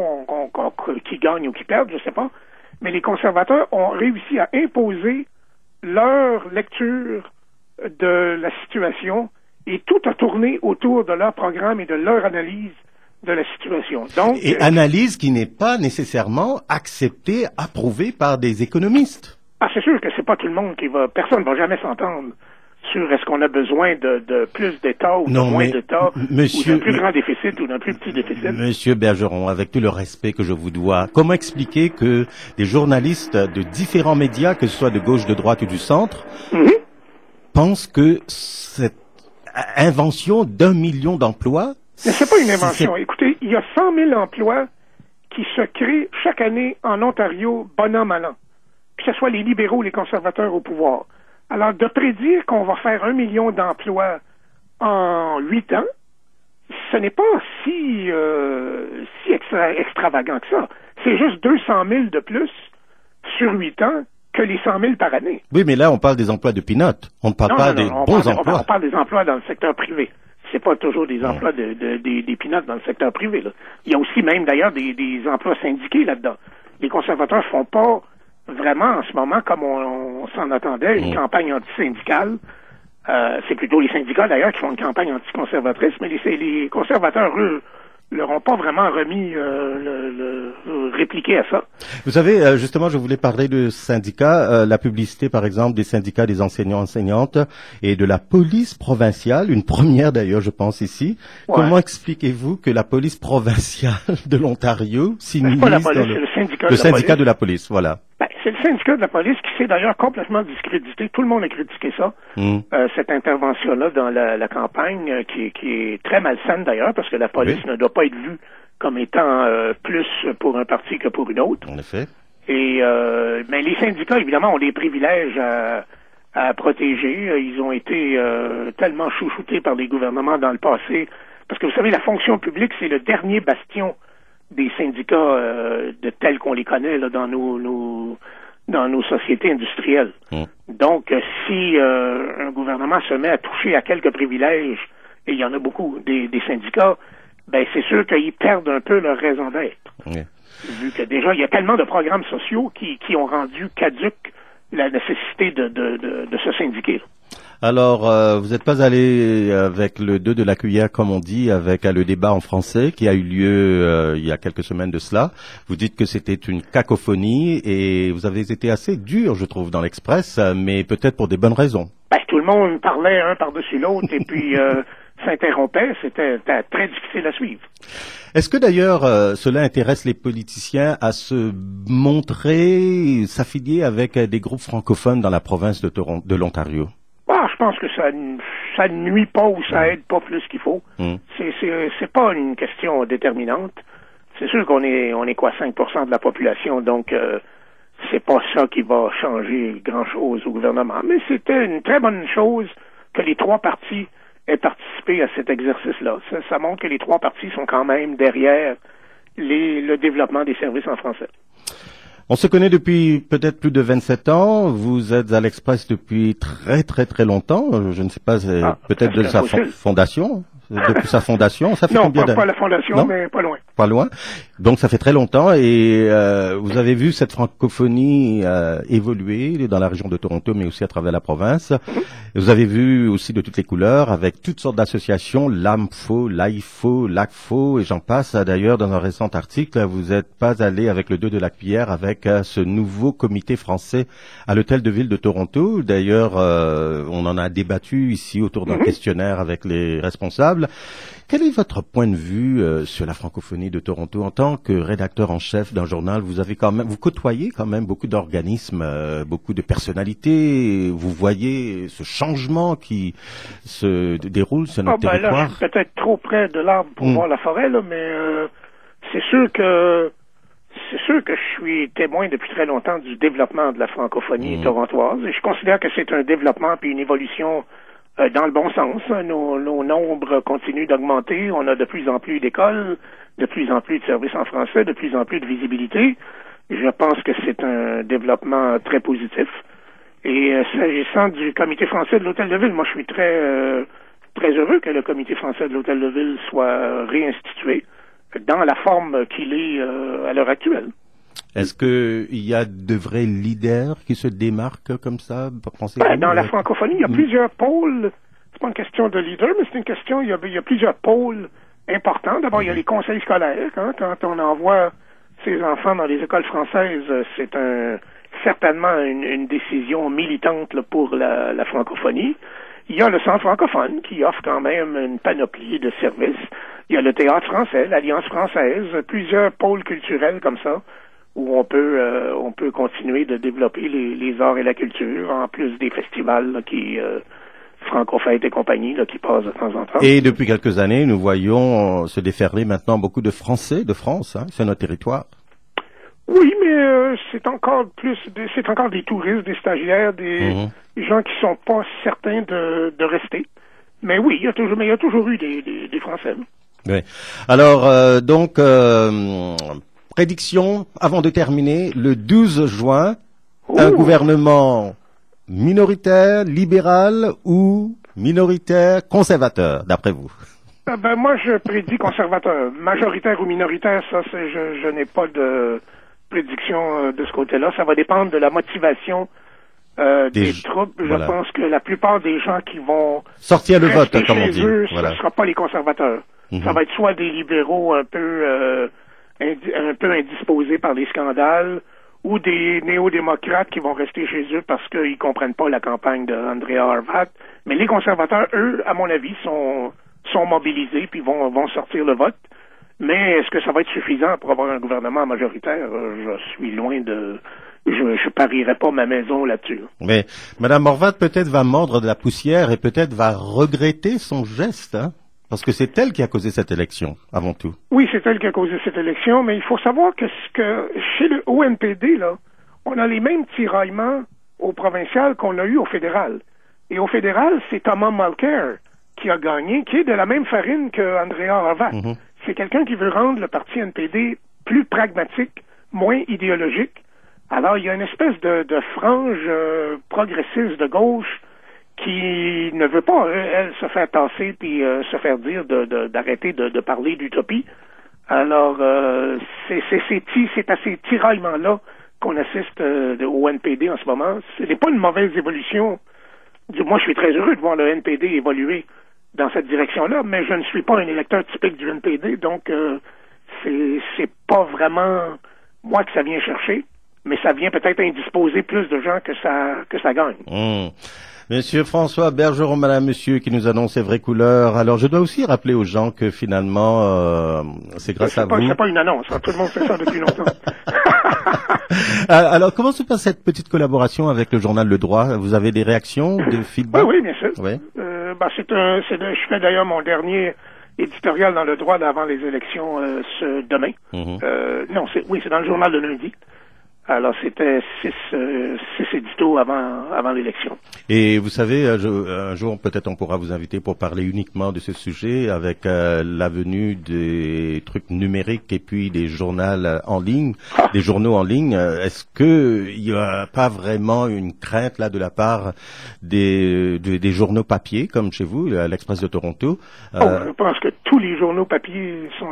qui gagnent ou qui perdent, je sais pas, mais les conservateurs ont réussi à imposer leur lecture de la situation et tout a tourné autour de leur programme et de leur analyse de la situation. Donc, et analyse qui n'est pas nécessairement acceptée, approuvée par des économistes. Ah, c'est sûr que c'est pas tout le monde personne va jamais s'entendre sur est-ce qu'on a besoin de plus d'État ou de moins d'État, ou d'un plus grand déficit ou d'un plus petit déficit. Monsieur Bergeron, avec tout le respect que je vous dois, comment expliquer que des journalistes de différents médias, que ce soit de gauche, de droite ou du centre, pensent que cette invention d'1 million d'emplois... Mais c'est pas une invention. Écoutez, il y a 100 000 emplois qui se créent chaque année en Ontario, bon an, mal an. Que ce soit les libéraux ou les conservateurs au pouvoir. Alors, de prédire qu'on va faire 1 million d'emplois en 8 ans, ce n'est pas si extravagant que ça. C'est juste 200 000 de plus sur 8 ans que les 100 000 par année. Oui, mais là, on parle des emplois de peanuts. On ne parle pas des bons emplois. On parle des emplois dans le secteur privé. C'est pas toujours des emplois des peanuts dans le secteur privé, là. Il y a aussi même, d'ailleurs, des emplois syndiqués là-dedans. Les conservateurs font pas vraiment en ce moment, comme on s'en attendait, une campagne anti-syndicale. C'est plutôt les syndicats, d'ailleurs, qui font une campagne anti-conservatrice, mais les conservateurs, eux, leur ont pas vraiment remis répliqué à ça. Vous savez, justement, je voulais parler de syndicats, la publicité, par exemple, des syndicats des enseignants-enseignantes et de la police provinciale, une première d'ailleurs, je pense, ici. Ouais. Comment expliquez-vous que la police provinciale de l'Ontario s'immisce dans le syndicat de la police, voilà. C'est le syndicat de la police qui s'est d'ailleurs complètement discrédité. Tout le monde a critiqué ça, cette intervention-là dans la campagne, qui est très malsaine d'ailleurs, parce que la police ne doit pas être vue comme étant plus pour un parti que pour une autre. En effet. Et mais les syndicats, évidemment, ont des privilèges à protéger. Ils ont été tellement chouchoutés par les gouvernements dans le passé. Parce que vous savez, la fonction publique, c'est le dernier bastion des syndicats de tels qu'on les connaît là, dans nos sociétés industrielles. Donc, si un gouvernement se met à toucher à quelques privilèges, et il y en a beaucoup des syndicats, ben c'est sûr qu'ils perdent un peu leur raison d'être. Vu que déjà, il y a tellement de programmes sociaux qui ont rendu caduque la nécessité de se syndiquer. Alors, vous n'êtes pas allé avec le 2 de la cuillère, comme on dit, avec le débat en français qui a eu lieu il y a quelques semaines de cela. Vous dites que c'était une cacophonie et vous avez été assez dur, je trouve, dans l'Express, mais peut-être pour des bonnes raisons. Ben, tout le monde parlait un par-dessus l'autre et puis s'interrompait. C'était très difficile à suivre. Est-ce que d'ailleurs cela intéresse les politiciens à se montrer, s'affilier avec des groupes francophones dans la province de l'Ontario? Ah, je pense que ça nuit pas ou ça aide pas plus qu'il faut. C'est pas une question déterminante. C'est sûr qu'on est quoi, 5% de la population, donc c'est pas ça qui va changer grand-chose au gouvernement. Mais c'était une très bonne chose que les trois partis aient participé à cet exercice-là. Ça montre que les trois partis sont quand même derrière le développement des services en français. On se connaît depuis peut-être plus de 27 ans. Vous êtes à l'Express depuis très très très longtemps. Je ne sais pas, peut-être de sa fondation. Depuis sa fondation, ça fait combien d'années? Non, pas la fondation, mais pas loin. Pas loin. Donc ça fait très longtemps et vous avez vu cette francophonie évoluer dans la région de Toronto, mais aussi à travers la province. Vous avez vu aussi de toutes les couleurs, avec toutes sortes d'associations, l'AMFO, l'AIFO, l'ACFO, et j'en passe. D'ailleurs, dans un récent article, vous n'êtes pas allé avec le 2 de la cuillère avec ce nouveau comité français à l'hôtel de ville de Toronto. D'ailleurs, on en a débattu ici autour d'un questionnaire avec les responsables. Quel est votre point de vue sur la francophonie de Toronto en tant que rédacteur en chef d'un journal? Vous côtoyez quand même beaucoup d'organismes, beaucoup de personnalités. Vous voyez ce changement qui se déroule sur notre territoire? Là, je suis peut-être trop près de l'arbre pour voir la forêt, là, mais c'est sûr que je suis témoin depuis très longtemps du développement de la francophonie torontoise. Et je considère que c'est un développement puis une évolution dans le bon sens. Nos nombres continuent d'augmenter. On a de plus en plus d'écoles, de plus en plus de services en français, de plus en plus de visibilité. Je pense que c'est un développement très positif. Et s'agissant du comité français de l'Hôtel de Ville, moi je suis très heureux que le comité français de l'Hôtel de Ville soit réinstitué dans la forme qu'il est à l'heure actuelle. Est-ce qu'il y a de vrais leaders qui se démarquent comme ça, pensez-vous? Dans la francophonie, il y a plusieurs pôles. C'est pas une question de leader, mais c'est une question, il y a plusieurs pôles importants. D'abord, il y a les conseils scolaires. Quand on envoie ses enfants dans les écoles françaises, c'est certainement une décision militante là, pour la francophonie. Il y a le Centre francophone qui offre quand même une panoplie de services. Il y a le Théâtre français, l'Alliance française, plusieurs pôles culturels comme ça, où on peut continuer de développer les arts et la culture, en plus des festivals là, Francofête et compagnie là, qui passent de temps en temps. Et depuis quelques années, nous voyons se déferler maintenant beaucoup de Français de France sur notre territoire. Oui, mais c'est encore des touristes, des stagiaires, des gens qui sont pas certains de rester. Mais oui, il y a toujours eu des Français. Oui. Alors, prédiction, avant de terminer, le 12 juin, un gouvernement minoritaire, libéral ou minoritaire, conservateur, d'après vous? Moi, je prédis conservateur. Majoritaire ou minoritaire, ça, je n'ai pas de prédiction de ce côté-là. Ça va dépendre de la motivation des troupes. Je pense que la plupart des gens qui vont sortir le vote, comme on dit, ce ne sera pas les conservateurs. Ça va être soit des libéraux un peu indisposés par les scandales, ou des néo-démocrates qui vont rester chez eux parce qu'ils comprennent pas la campagne de Andrea Horwath. Mais les conservateurs, eux, à mon avis, sont mobilisés puis vont sortir le vote. Mais est-ce que ça va être suffisant pour avoir un gouvernement majoritaire? Je suis loin de... Je parierais pas ma maison là-dessus. Mais Mme Horwath peut-être va mordre de la poussière et peut-être va regretter son geste, hein? Parce que c'est elle qui a causé cette élection, avant tout. Oui, c'est elle qui a causé cette élection, mais il faut savoir que chez le ONPD, là, on a les mêmes tiraillements au provincial qu'on a eu au fédéral. Et au fédéral, c'est Thomas Mulcair qui a gagné, qui est de la même farine que Andrea Horwath. C'est quelqu'un qui veut rendre le parti NPD plus pragmatique, moins idéologique. Alors, il y a une espèce de frange progressiste de gauche qui ne veut pas, elle, se faire tasser puis se faire dire d'arrêter de parler d'utopie. Alors, c'est à ces tiraillements-là qu'on assiste au NPD en ce moment. Ce n'est pas une mauvaise évolution. Moi, je suis très heureux de voir le NPD évoluer dans cette direction-là, mais je ne suis pas un électeur typique du NPD, donc c'est pas vraiment moi que ça vient chercher, mais ça vient peut-être indisposer plus de gens que ça gagne. Monsieur François Bergeron, madame, monsieur, qui nous annonce ses vraies couleurs. Alors, je dois aussi rappeler aux gens que finalement, c'est grâce à vous. C'est pas une annonce, hein. Tout le monde fait ça depuis longtemps. Alors, comment se passe cette petite collaboration avec le journal Le Droit? Vous avez des réactions, des feedbacks? Oui, bien sûr. Oui. Je fais d'ailleurs mon dernier éditorial dans Le Droit avant les élections demain. Non, c'est dans le journal de lundi. Alors, c'était 6 éditos avant l'élection. Et vous savez, un jour, peut-être on pourra vous inviter pour parler uniquement de ce sujet avec la venue des trucs numériques et puis des journaux en ligne, des journaux en ligne. Est-ce que il y a pas vraiment une crainte là de la part des journaux papier comme chez vous, l'Express de Toronto? Je pense que tous les journaux papier sont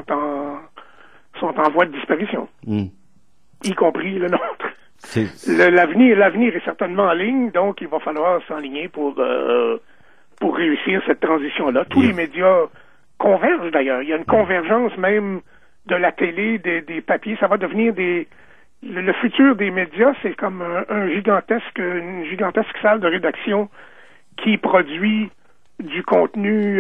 en voie de disparition. Y compris le nôtre. L'avenir est certainement en ligne, donc il va falloir s'enligner pour réussir cette transition-là. Tous les médias convergent d'ailleurs. Il y a une convergence même de la télé, des papiers. Ça va devenir le futur des médias, c'est comme une gigantesque salle de rédaction qui produit du contenu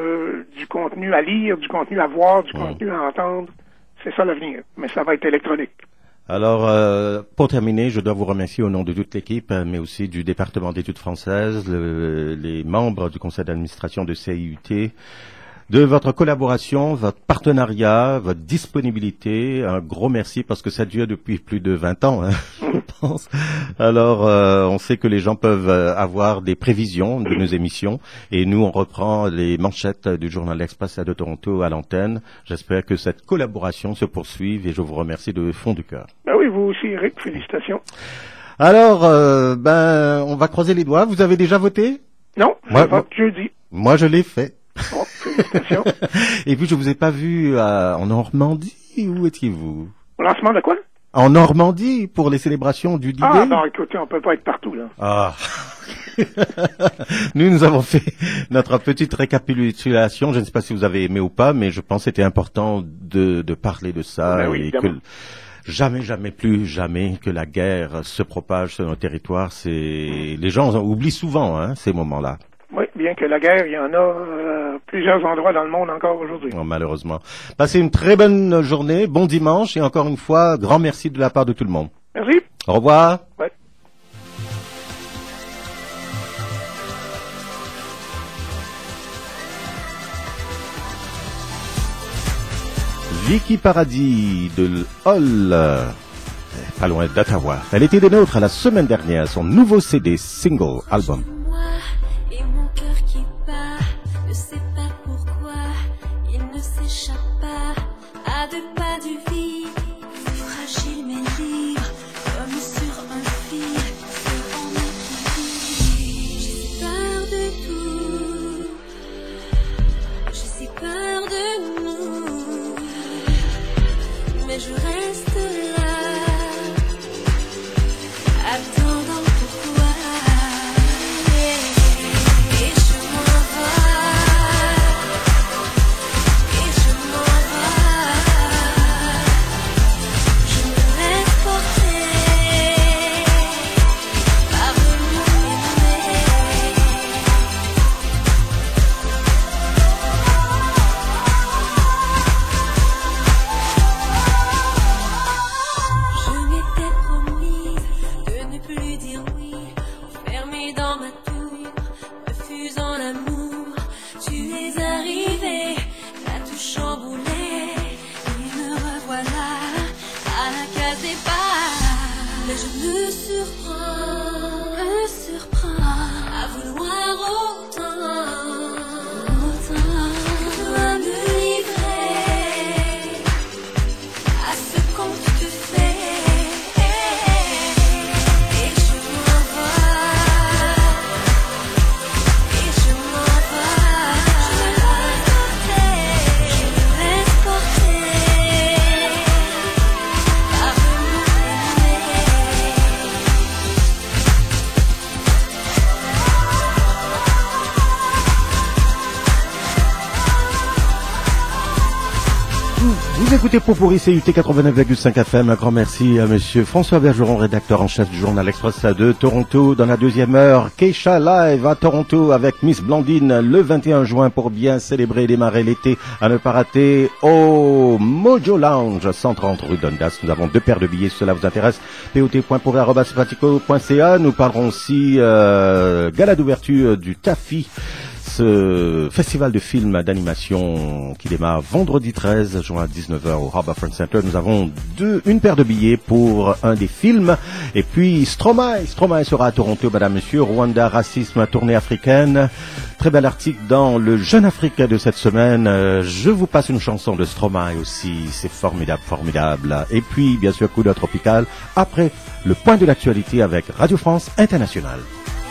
à lire, du contenu à voir, du contenu à entendre. C'est ça l'avenir, mais ça va être électronique. Alors, pour terminer, je dois vous remercier au nom de toute l'équipe, mais aussi du département d'études françaises, les membres du conseil d'administration de CIUT, de votre collaboration, votre partenariat, votre disponibilité. Un gros merci parce que ça dure depuis plus de 20 ans, hein, je pense. Alors, on sait que les gens peuvent avoir des prévisions de nos émissions et nous, on reprend les manchettes du journal L'Express de Toronto à l'antenne. J'espère que cette collaboration se poursuive et je vous remercie de fond du cœur. Ben oui, vous aussi, Eric. Félicitations. Alors, on va croiser les doigts. Vous avez déjà voté? Non, je vote jeudi. Moi, je l'ai fait. Bon, félicitations. Et puis, je vous ai pas vu en Normandie. Où étiez-vous? Au lancement de quoi? En Normandie, pour les célébrations du D-Day. Ah, non, écoutez, on peut pas être partout, là. Ah. Nous avons fait notre petite récapitulation. Je ne sais pas si vous avez aimé ou pas, mais je pense que c'était important de parler de ça. Ben oui, et que jamais que la guerre se propage sur nos territoires. Les gens oublient souvent, hein, ces moments-là. Oui, bien que la guerre, il y en a plusieurs endroits dans le monde encore aujourd'hui. Oh, malheureusement. Passez une très bonne journée, bon dimanche et encore une fois, grand merci de la part de tout le monde. Merci. Au revoir. Ouais. Vicky Paradis de Hall, pas loin d'Ottawa. Elle était des nôtres la semaine dernière, son nouveau CD, single, album. Et mon cœur qui bat, ne sait pas pourquoi, il ne s'échappe pas à deux pas du vide, fragile mais libre, comme sur un fil, sur en équilibre. J'ai si peur de tout, j'ai si peur de nous, mais je reste là, attendant pourquoi. Mais je me surprends. écoutez Popurri CUT 89,5 FM. Un grand merci à monsieur François Bergeron, rédacteur en chef du journal Express de Toronto. Dans la deuxième heure, Keisha Live à Toronto avec Miss Blandine le 21 juin pour bien célébrer et démarrer l'été à ne pas rater au Mojo Lounge, 130 rue Dundas. Nous avons 2 paires de billets, si cela vous intéresse. pot.pourri@spatico.ca. Nous parlerons aussi gala d'ouverture du Taffy, ce festival de films d'animation qui démarre vendredi 13 juin à 19h au Harbourfront Center. Nous avons une paire de billets pour un des films. Et puis Stromae sera à Toronto, madame, monsieur. Rwanda, racisme, tournée africaine. Très bel article dans le Jeune Afrique de cette semaine. Je vous passe une chanson de Stromae aussi. C'est formidable, formidable. Et puis, bien sûr, coup d'œil tropical. Après, le point de l'actualité avec Radio France Internationale.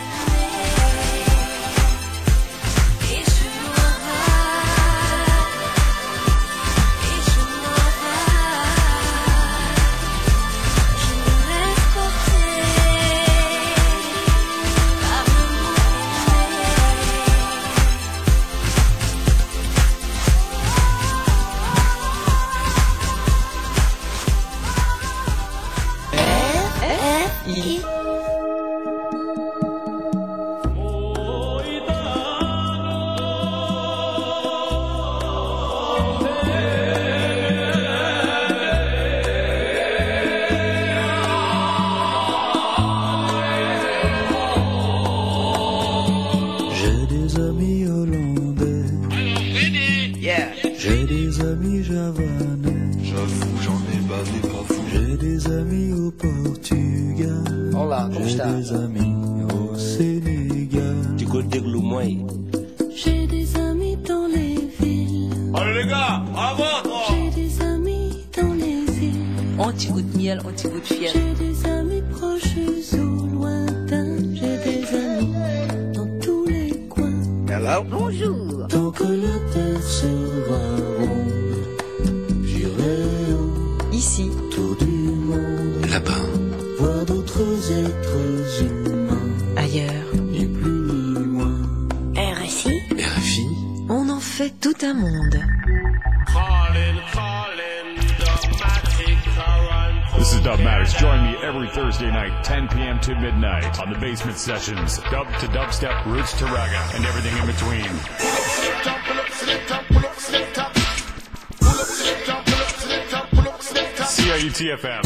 J'ai des amis dans les villes. Allez les gars, bravo! J'ai des amis dans les îles. Un petit goût de miel, un petit goût de fiel. J'ai des amis proches ou lointains. J'ai des amis dans tous les coins. Hello? Bonjour. Tant que la terre sera ronde, j'irai ici, autour du monde. Là-bas. Voir d'autres êtres humains. ailleurs, Ni plus ni moins. RFI, RFI. on en fait tout un monde. This is Dubmatix. Join me every Thursday night, 10 p.m. to midnight, on the Basement Sessions. Dub to dubstep, roots to ragga, and everything in between. CIUT-FM.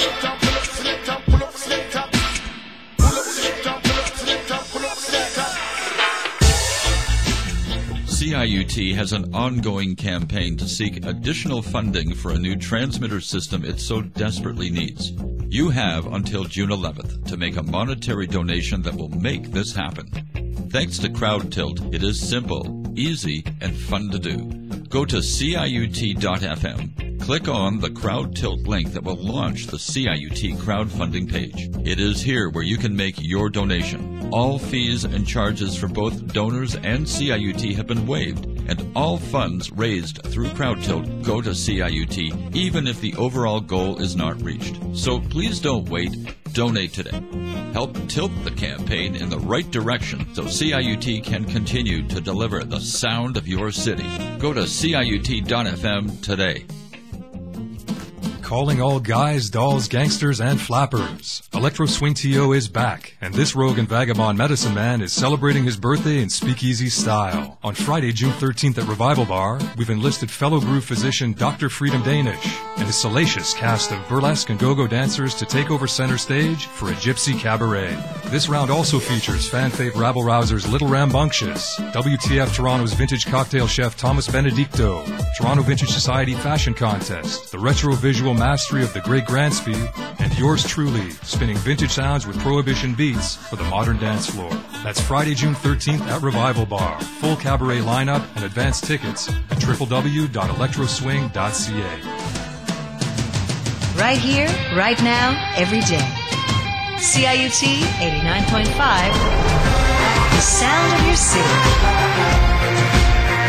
CIUT has an ongoing campaign to seek additional funding for a new transmitter system it so desperately needs. You have until June 11th to make a monetary donation that will make this happen. Thanks to CrowdTilt, it is simple, easy, and fun to do. Go to CIUT.fm. Click on the CrowdTilt link that will launch the CIUT crowdfunding page. It is here where you can make your donation. All fees and charges for both donors and CIUT have been waived, and all funds raised through CrowdTilt go to CIUT, even if the overall goal is not reached. So please don't wait. Donate today. Help tilt the campaign in the right direction so CIUT can continue to deliver the sound of your city. Go to CIUT.fm today. Calling all guys, dolls, gangsters, and flappers. Electro Swing TO is back, and this rogue and vagabond medicine man is celebrating his birthday in speakeasy style. On Friday, June 13th at Revival Bar, we've enlisted fellow groove physician Dr. Freedom Danish and his salacious cast of burlesque and go-go dancers to take over center stage for a gypsy cabaret. This round also features fan fave rabble-rousers Little Rambunctious, WTF Toronto's vintage cocktail chef Thomas Benedicto, Toronto Vintage Society Fashion Contest, the retro visual mastery of the Great Gransby, and yours truly, spinning vintage sounds with prohibition beats for the modern dance floor. That's Friday, June 13th at Revival Bar. Full cabaret lineup and advance tickets at www.electroswing.ca. Right here, right now, every day. CIUT 89.5, the sound of your city.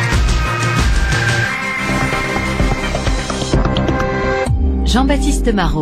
Jean-Baptiste Marot,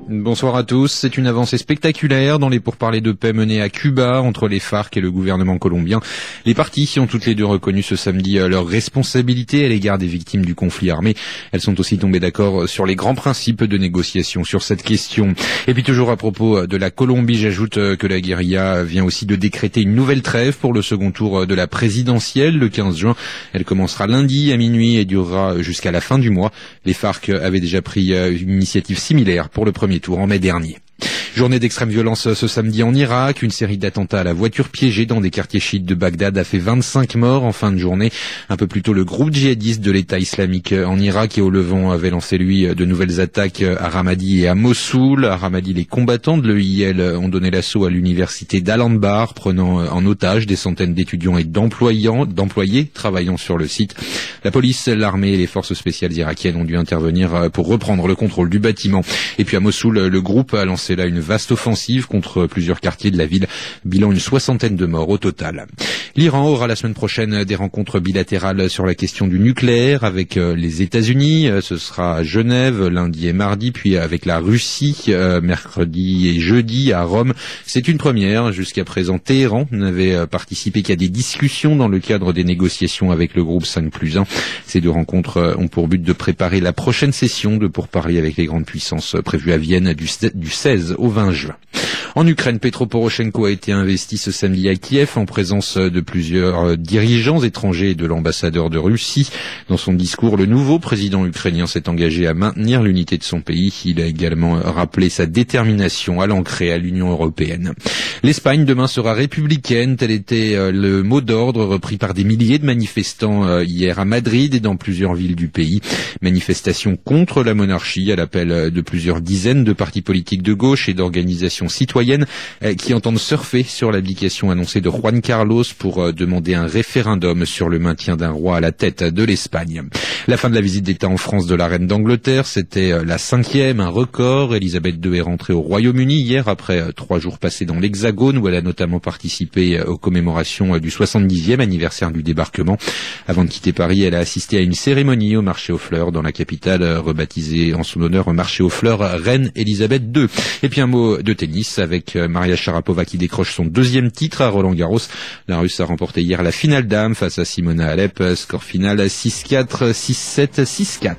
Bonsoir à tous. C'est une avancée spectaculaire dans les pourparlers de paix menés à Cuba entre les FARC et le gouvernement colombien. Les parties ont toutes les deux reconnu ce samedi leur responsabilité à l'égard des victimes du conflit armé. Elles sont aussi tombées d'accord sur les grands principes de négociation sur cette question. Et puis toujours à propos de la Colombie, j'ajoute que la guérilla vient aussi de décréter une nouvelle trêve pour le second tour de la présidentielle le 15 juin. Elle commencera lundi à minuit et durera jusqu'à la fin du mois. Les FARC avaient déjà pris une initiative similaire pour le premier tour en mai dernier. Journée d'extrême violence ce samedi en Irak. Une série d'attentats à la voiture piégée dans des quartiers chiites de Bagdad a fait 25 morts en fin de journée. Un peu plus tôt, le groupe djihadiste de l'État islamique en Irak et au Levant avait lancé, lui, de nouvelles attaques à Ramadi et à Mossoul. À Ramadi, les combattants de l'EIL ont donné l'assaut à l'université d'Al-Anbar, prenant en otage des centaines d'étudiants et d'employés travaillant sur le site. La police, l'armée et les forces spéciales irakiennes ont dû intervenir pour reprendre le contrôle du bâtiment. Et puis à Mossoul, le groupe a lancé là une vaste offensive contre plusieurs quartiers de la ville, bilan une 60aine de morts au total. L'Iran aura la semaine prochaine des rencontres bilatérales sur la question du nucléaire avec les États-Unis. Ce sera à Genève lundi et mardi, puis avec la Russie mercredi et jeudi à Rome. C'est une première. Jusqu'à présent, Téhéran n'avait participé qu'à des discussions dans le cadre des négociations avec le groupe 5+1. Ces deux rencontres ont pour but de préparer la prochaine session de pourparlers avec les grandes puissances prévue à Vienne du 16 au 20 juin. En Ukraine, Petro Poroshenko a été investi ce samedi à Kiev en présence de plusieurs dirigeants étrangers et de l'ambassadeur de Russie. Dans son discours, le nouveau président ukrainien s'est engagé à maintenir l'unité de son pays. Il a également rappelé sa détermination à l'ancrer à l'Union européenne. L'Espagne demain sera républicaine, tel était le mot d'ordre repris par des milliers de manifestants hier à Madrid et dans plusieurs villes du pays. Manifestation contre la monarchie à l'appel de plusieurs dizaines de partis politiques de gauche et d'organisations citoyennes qui entendent surfer sur l'abdication annoncée de Juan Carlos pour demander un référendum sur le maintien d'un roi à la tête de l'Espagne. La fin de la visite d'État en France de la reine d'Angleterre, c'était la 5e, un record. Elisabeth II est rentrée au Royaume-Uni hier après 3 jours passés dans l'Hexagone où elle a notamment participé aux commémorations du 70e anniversaire du débarquement. Avant de quitter Paris, elle a assisté à une cérémonie au marché aux fleurs dans la capitale, rebaptisée en son honneur marché aux fleurs Reine Elisabeth II. Et puis un mot de tennis avec Maria Sharapova qui décroche son 2e titre à Roland-Garros. La Russe a remporté hier la finale dames face à Simona Halep, score final 6-4, 6-7, 6-4.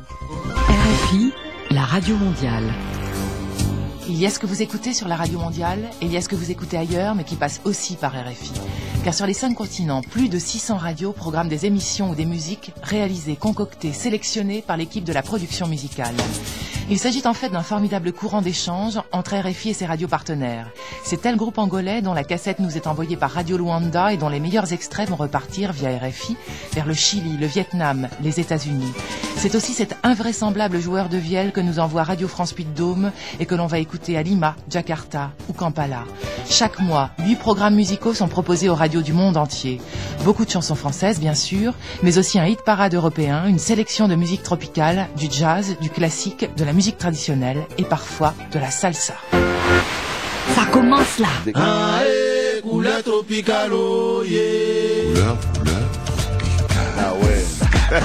RFI, la radio mondiale. Il y a ce que vous écoutez sur la radio mondiale et il y a ce que vous écoutez ailleurs mais qui passe aussi par RFI. Car sur les 5 continents, plus de 600 radios programment des émissions ou des musiques réalisées, concoctées, sélectionnées par l'équipe de la production musicale. Il s'agit en fait d'un formidable courant d'échange entre RFI et ses radios partenaires. C'est tel groupe angolais dont la cassette nous est envoyée par Radio Luanda et dont les meilleurs extraits vont repartir via RFI vers le Chili, le Vietnam, les États-Unis. C'est aussi cet invraisemblable joueur de vielle que nous envoie Radio France Puy-de-Dôme et que l'on va écouter à Lima, Jakarta ou Kampala. Chaque mois, 8 programmes musicaux sont proposés aux radios du monde entier. Beaucoup de chansons françaises, bien sûr, mais aussi un hit parade européen, une sélection de musique tropicale, du jazz, du classique, de la musique traditionnelle et parfois de la salsa. Ça commence là. Couleur tropicale, oh yeah. Couleur. Ah ouais.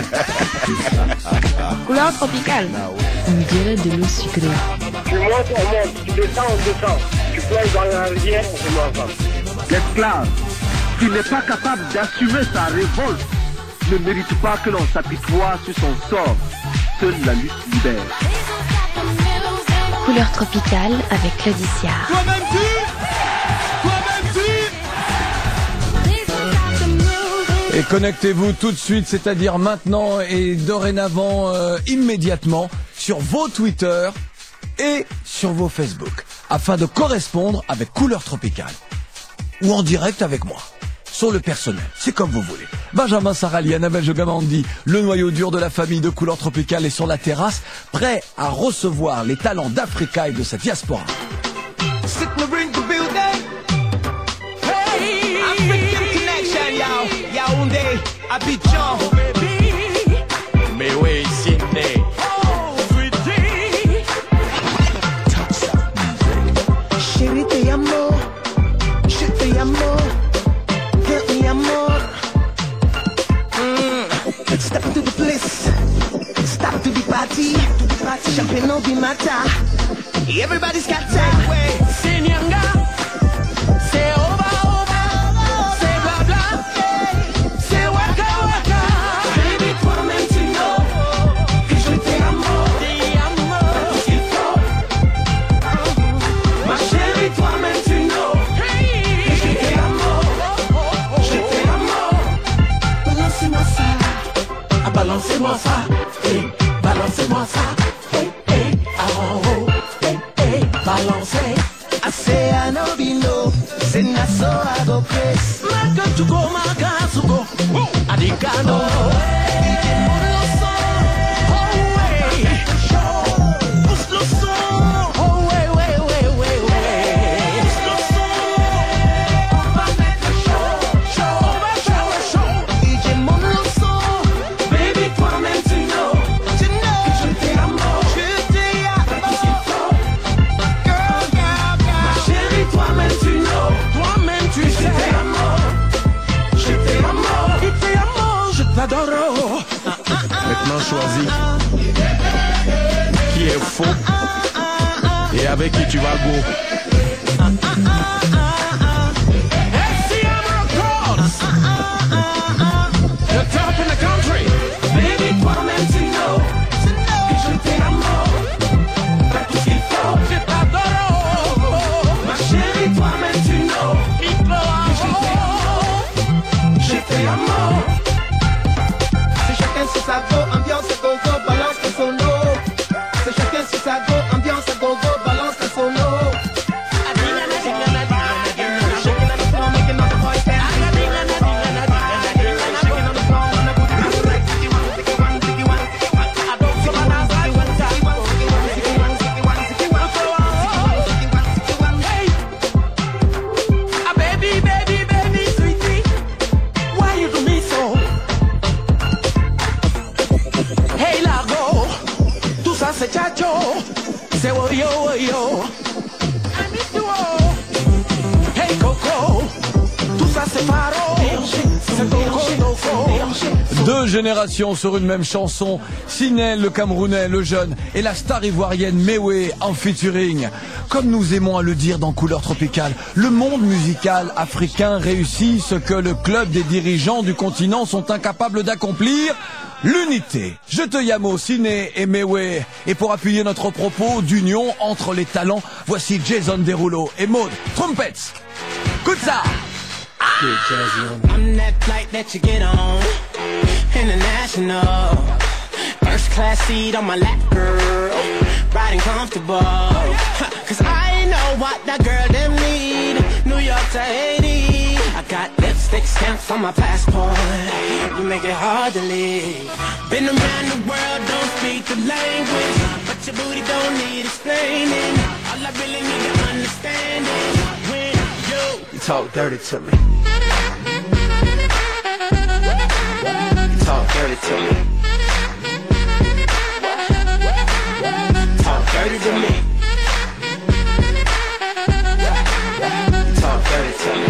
Couleur tropicale. On dirait de l'eau sucrée. Tu montes, on monte. Tu descends, on descend. Tu plonges dans la rivière, on se met ensemble. L'esclave qui n'est pas capable d'assumer sa révolte ne mérite pas que l'on s'apitoie sur son sort. Seule la lutte libère. Couleur tropicale avec Claudicia. Et connectez-vous tout de suite, c'est-à-dire maintenant et dorénavant, immédiatement, sur vos Twitter et sur vos Facebook, afin de correspondre avec Couleur Tropicale. Ou en direct avec moi, sur le personnel, c'est comme vous voulez. Benjamin Sarali, Annabelle Jogamandi, le noyau dur de la famille de Couleur Tropicale est sur la terrasse, prêt à recevoir les talents d'Africa et de sa diaspora. Yaoundé, Abidjan, mais oui, Sydney. Chérie, te amo, je te amo, te amo. Step into the place, stop to the party, champagne be my scatter. Everybody scatter. Say nyanga. Say over, over. Say blah, blah. Say waka, waka. Baby, toi-même tu know que je t'aime. Ma chérie, toi-même tu know que je t'aime. Je t'aime. Balancez-moi ça. Ah, balancez-moi ça. Hey, balancez-moi ça. Hey, hey, oh, oh. Hey, hey, balancez. I say I know bino. Say na so I go crazy. Maka to go, maka to go. Adikano. Maintenant choisis qui est faux et avec qui tu vas go. The top in the country. Baby, toi-même tu know que je t'aime. Fais tout ce qu'il faut, je t'adore. Ma chérie, toi-même tu know que je t'aime. C'est chacun sur sa go, ambiance go-go, balance le solo. C'est chacun sur sa go, ambiance go-go, balance le solo. C'est chacho, c'est woyo woyo. I miss you all. Hey Coco, tout ça c'est paro. C'est Coco Coco. Deux générations sur une même chanson, Sinel le Camerounais, le jeune, et la star ivoirienne Mewé en featuring. Comme nous aimons à le dire dans Couleur Tropicale, le monde musical africain réussit ce que le club des dirigeants du continent sont incapables d'accomplir. L'unité. Je te yamo, Ciné et Mewé. Et pour appuyer notre propos d'union entre les talents, voici Jason Derulo et Maud Trumpets. Écoute ça. I'm that flight that you get on, international. First class seat on my lap, girl, riding comfortable. Cause I know what that girl them need. New York to Haiti, I got lipstick stamps on my passport. You make it hard to leave. Been around the world, don't speak the language, but your booty don't need explaining. All I really need to understand is when you talk dirty to me. You talk dirty to me. Talk dirty to me. Talk dirty to me.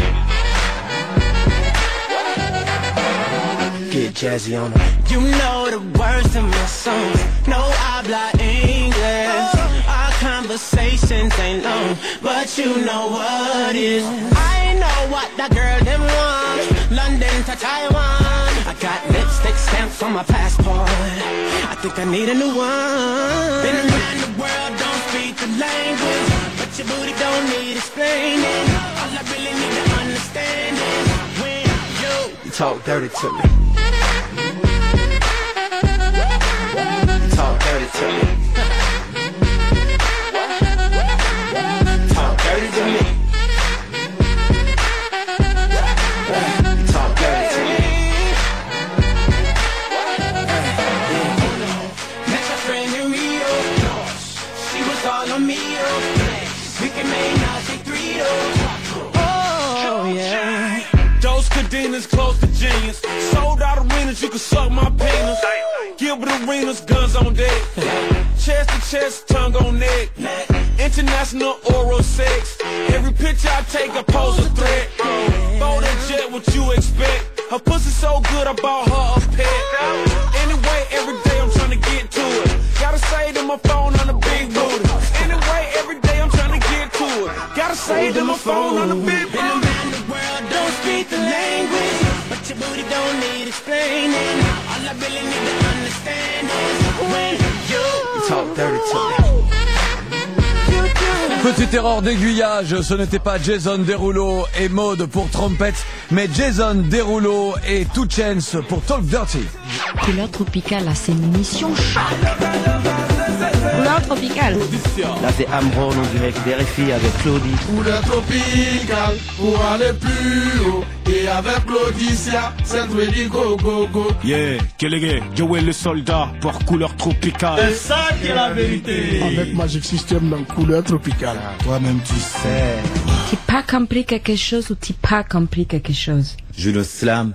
Get jazzy on them. You know the words to my songs. No habla English. Our conversations ain't long, but you know what is. I know what that girl them want. London to Taiwan. I got lipstick stamps on my passport. I think I need a new one. Been around the world, don't speak the language, but your booty don't need explaining. All I really need to understand is when you talk dirty to me. You talk dirty to me. Talk dirty to me. Talk dirty to me. Met my friend in Rio. She was all on me. We can make Nazi 3 Oh yeah. Those cadenas close to genius. Sold out arenas, you can suck my penis. Gilbert Arenas, guns on deck. Chest to chest, tongue on neck. International oral sex. Every picture I take, I pose a threat. Bold and jet, what you expect? Her pussy so good, I bought her a pet. Anyway, every day I'm trying to get to it. Gotta say say to my phone on the big booty. Anyway, every day I'm trying to get to it. Gotta say to my phone on the big booty. In the world don't speak the language, but your booty don't need explaining. All I really need to understand is when you talk dirty to me. Petite erreur d'aiguillage, ce n'était pas Jason Derulo et Maud pour Trompette, mais Jason Derulo et Two Chainz pour Talk Dirty. Couleur tropicale, c'est une émission Couleur tropicale. Là c'est Amron en direct d'RFI avec Claudie. Couleur tropicale pour aller plus haut. Et avec Claudicia, c'est ready go go go. Yeah, Kelege, Joel le soldat pour couleur tropicale. C'est ça qui est la vérité. Avec Magic System dans couleur tropicale. Toi-même tu sais. T'as pas compris quelque chose ou t'as pas compris quelque chose? Je le slam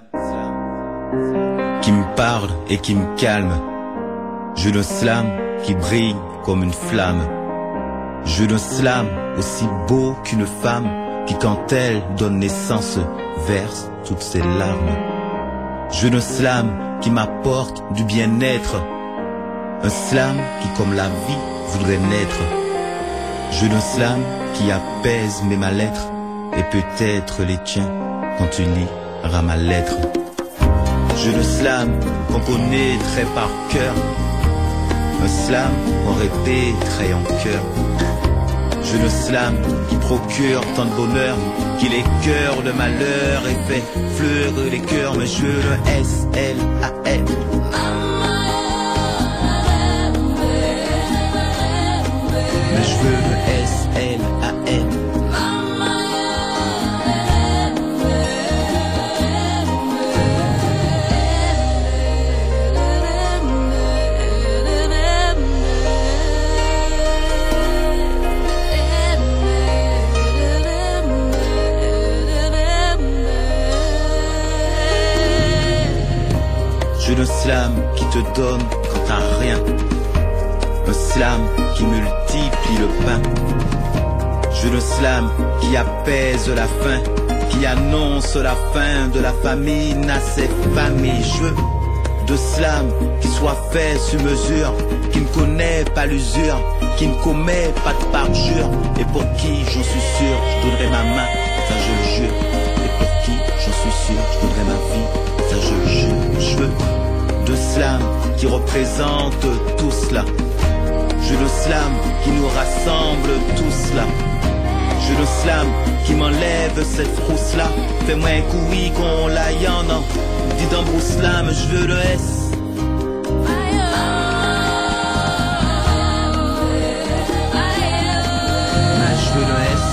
qui me parle et qui me calme. Je le slam qui brille comme une flamme. Je le slam aussi beau qu'une femme qui quand elle donne naissance verse toutes ses larmes. Je le slam qui m'apporte du bien-être. Un slam qui comme la vie voudrait naître. Je le slam qui apaise mes mal-être et peut-être les tiens quand tu liras ma lettre. Je le slam qu'on connaîtrait par cœur. Un slam qu'on répéterait en cœur. Je le slam qui procure tant de bonheur, qui écœure le malheur et fait fleurir les cœurs. Mais je le S-L-A-M. Mais je veux le S-L-A-M. Je le slam qui te donne quand t'as rien. Un slam qui multiplie le pain. Je le slam qui apaise la faim, qui annonce la fin de la famine à ces familles. Je veux de slam qui soit fait sur mesure, qui ne connaît pas l'usure, qui ne commet pas de parjure, et pour qui j'en suis sûr, je donnerai ma main, ça je le jure. Et pour qui j'en suis sûr, je donnerai ma vie, ça je le jure. Je veux de slam qui représente tout cela. Je le slam qui nous rassemble tous là. Je le slam qui m'enlève cette frousse là. Fais-moi un coup oui qu'on l'aille en an. Dis dans Bruce Slam, je veux le S. Je veux le S.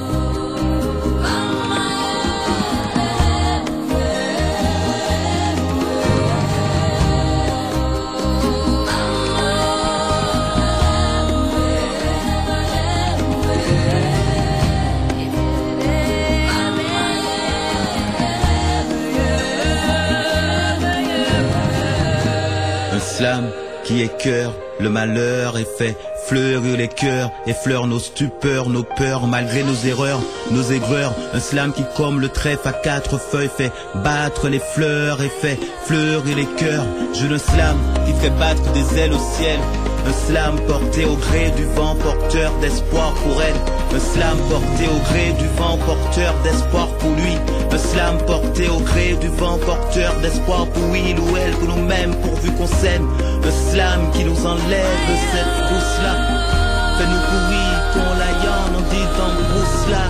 Slam qui écœure le malheur et fait fleurir les cœurs, effleure nos stupeurs, nos peurs, malgré nos erreurs, nos aigreurs. Un slam qui comme le trèfle à 4 feuilles fait battre les fleurs et fait fleurir les cœurs. Je le slam qui fait battre des ailes au ciel. Un slam porté au gré du vent, porteur d'espoir pour elle. Un slam porté au gré du vent, porteur d'espoir pour lui. Un slam porté au gré du vent, porteur d'espoir pour il ou elle, pour nous-mêmes, pourvu qu'on s'aime. Un slam qui nous enlève cette frousse-là. Fais-nous courir, qu'on l'aille on dit dans brousse-là.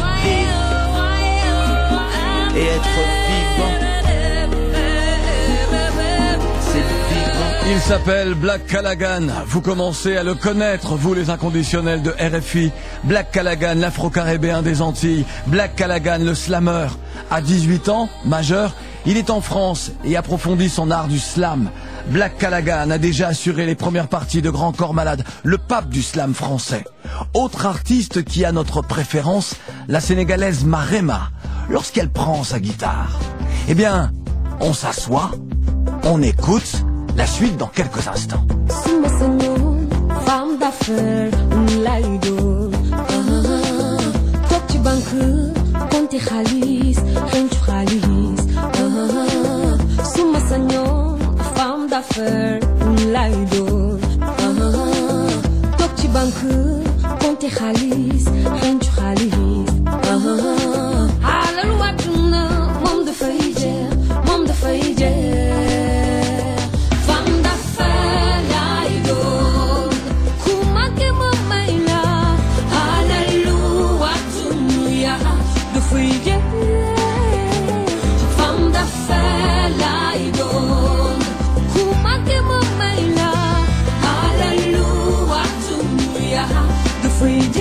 Et être vivant. Il s'appelle Black Callaghan. Vous commencez à le connaître, vous les inconditionnels de RFI. Black Callaghan, l'afro-caribéen des Antilles. Black Callaghan, le slammer. À 18 ans, majeur, il est en France et approfondit son art du slam. Black Callaghan a déjà assuré les premières parties de Grand Corps Malade, le pape du slam français. Autre artiste qui a notre préférence, la sénégalaise Marema, lorsqu'elle prend sa guitare. Eh bien, on s'assoit, on écoute. La suite dans quelques instants. Femme d'affaires, laido. Toi tu banques, compte tes khalis, rien tu khalis. Souma sagnon, femme d'affaires, laido. konti xaalis xencu xaalis xaalal wàdduna moom dafay jeex moom dafay jeex femme d'affaires laay doon ku màgge ma may la xaalalu wàdduna dafay jeex femme d'affaires laay doon ku màgge ma may la xaalalu wàdduna dafay jeex.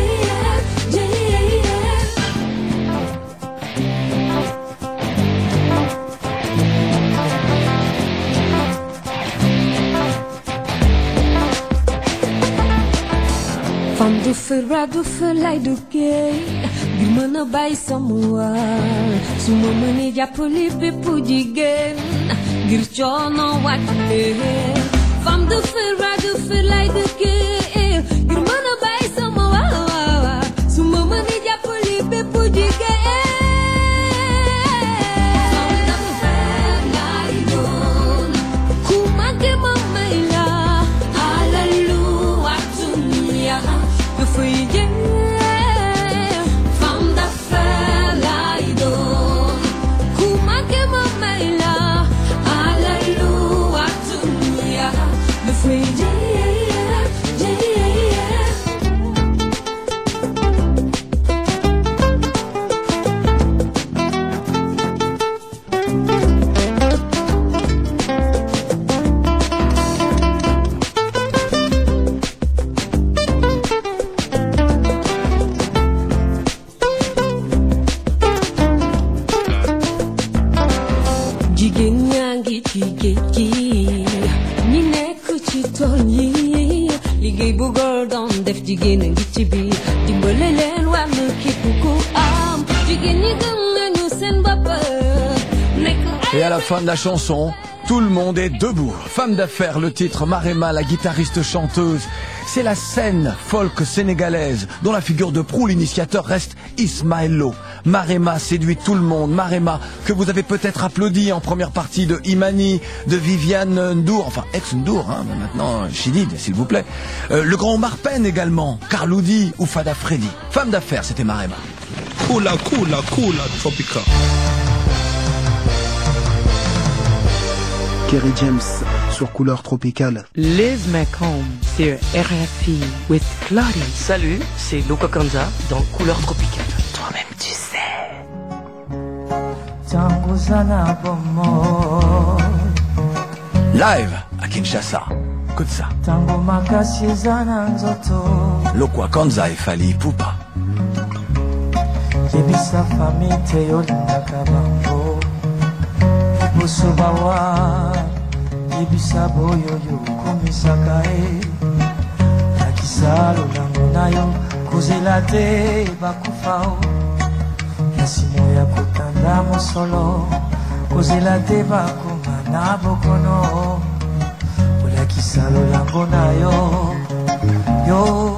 Femme du feu, rap du feu, lay du géey ngir mën a bàyyi sama waar su ma mënee jàppale bépp jigéen ngir coono wàcc leen. Femme du feu, rap du feu, lay du géey ngir mën a bàyyi sama waar su ma mënee jàppale bépp jigéen. Femme d'affaires lay doon ku màgge ma may la alalu àdduna dafay jeex. Femme d'affaires lay doon ku màgge ma may la alalu àdduna dafay jeex. Jigéen ñaa ngi ci géej gi ñi nekk ci tool yi liggéey bu góor doon def jigéen a ngi ci biir dimbale leen war na képp ku am jigéen ñi gëm nañu seen bopp nekk. Et à la fin de la chanson, tout le monde est debout. Femme d'affaires, le titre, Marema, la guitariste chanteuse. C'est la scène folk sénégalaise dont la figure de proue, l'initiateur, reste Ismaël Lo. Marema séduit tout le monde. Marema, que vous avez peut-être applaudi en première partie de Imani, de Viviane Ndour, enfin ex-Ndour, hein, mais maintenant Chidid, s'il vous plaît. Le grand Omar Pène également, Carloudi ou Fada Freddy. Femme d'affaires, c'était Marema. Kula, kula, kula, tropica. Kerry James sur Couleur Tropicale. Liz McComb sur RFI with Claudia. Salut, c'est Luca Kanza dans Couleur Tropicale. Toi-même tu sais. Live à Kinshasa. Écoute ça. Lokwa Kanza et Fally Ipupa. Yebisa famite yolinaka bango Musubawa Yebisa boyoyo komisaka e Nakisa lolango nayo Kuzela te bakufao Yasimo ya kutanda mosolo Kuzela te bakuma na bokono Ulakisa lolango nayo Yo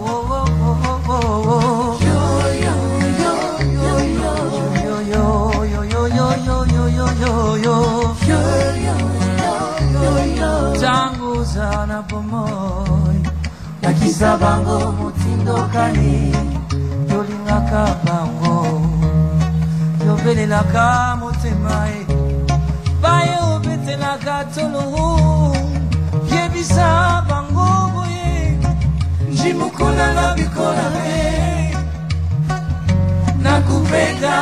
Tanguzana pomoy Nakisa bango mutindo kani Yolingaka bango Yobelelaka motemae Bayo betelaka tolo Yebisa bango boye Jimukuna na bikola me Nakupenda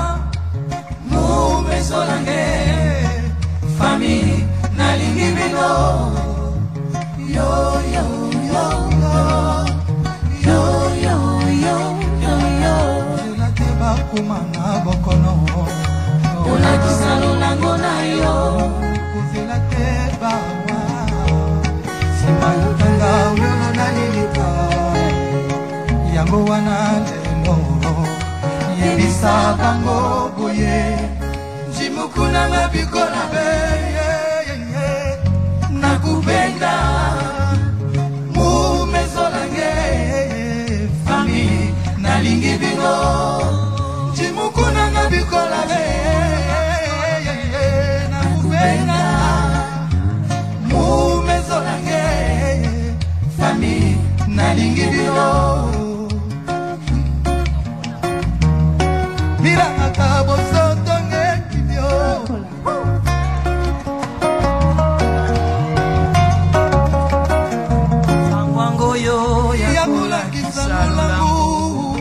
Mumesolange Famille nalingi bino Yo yo yo yo Yo yo yo yo yo Yula te bakuma na bokono Yula kisalo lango na yo Kuzila te bawa Sima yutanga uyono na lilika Yango wana lelo Yebisa bango boye Jimukuna mabikola beye Nakupenda Mumesolange Fami Nalingi bino Jimukuna ngabikola be Nakupenda Mumesolange Fami Nalingi bino l'amour.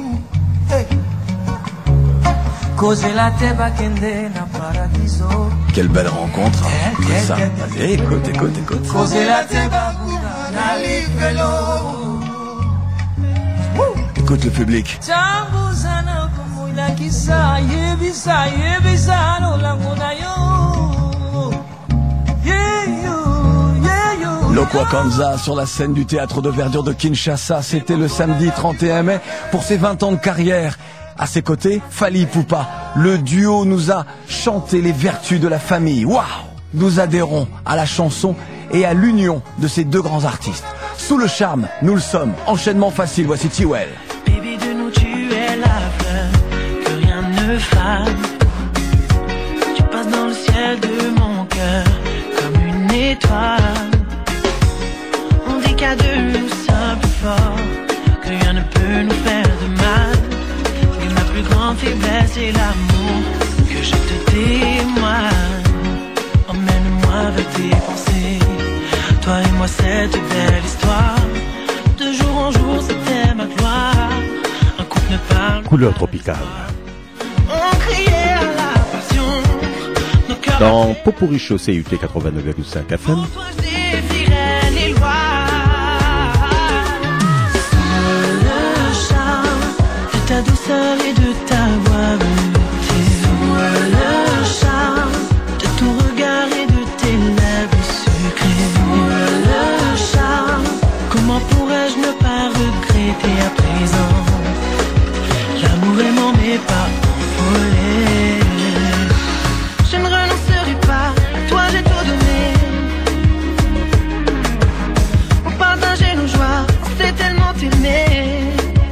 Causer la teba kende na paradiso. Quelle belle rencontre, hein. Écoute ça. Allez, écoute. Causer la teba na livelo. Écoute le public. Chambuzana kumuila kisa yebisa no langona yo. Lokwakanza sur la scène du théâtre de verdure de Kinshasa, c'était le samedi 31 mai pour ses 20 ans de carrière. À ses côtés, Fally Ipupa. Le duo nous a chanté les vertus de la famille. Waouh! Nous adhérons à la chanson et à l'union de ces deux grands artistes. Sous le charme, nous le sommes. Enchaînement facile, voici Tiwel. Baby, de nous tu es la fleur que rien ne fane. Tu passes dans le ciel de mon cœur comme une étoile. On dit qu'à deux nous sommes plus forts, que rien ne peut nous faire de mal. Mais ma plus grande faiblesse est l'amour que je te témoigne. Emmène-moi vers tes pensées, toi et moi cette belle histoire. De jour en jour c'était ma gloire. Un couple ne parle. Couleur tropicale. On criait à la passion. Nos cœurs Dans Popurrí Show CUT 89,5 FM. défiraient les lois. Sous le charme de ta douceur et de ta voix bleutée. Sous le charme de ton regard et de tes lèvres sucrées. Sous le charme, comment pourrais-je ne pas regretter à présent l'amour aimant mais pas envolé. Je ne renoncerai pas, à toi j'ai tout donné. Pour partager nos joies, on s'est tellement aimé.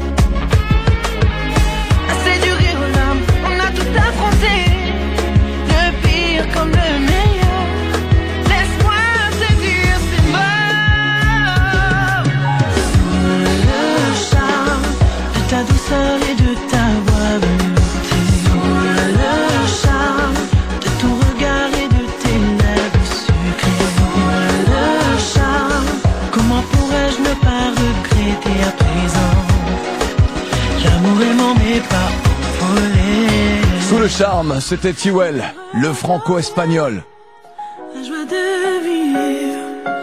Assez du rire aux larmes, on a tout affronté. Le pire comme le meilleur. Laisse-moi te dire ces mots. Sous le charme de ta douceur et de ta voix bleutée. Sous le charme de ton regard et de tes lèvres sucrées. Sous le charme, comment pourrais-je ne pas regretter à présent l'amour aimant mais pas envolé. Sous le charme, c'était Tiwel, le franco-espagnol. La joie de vivre.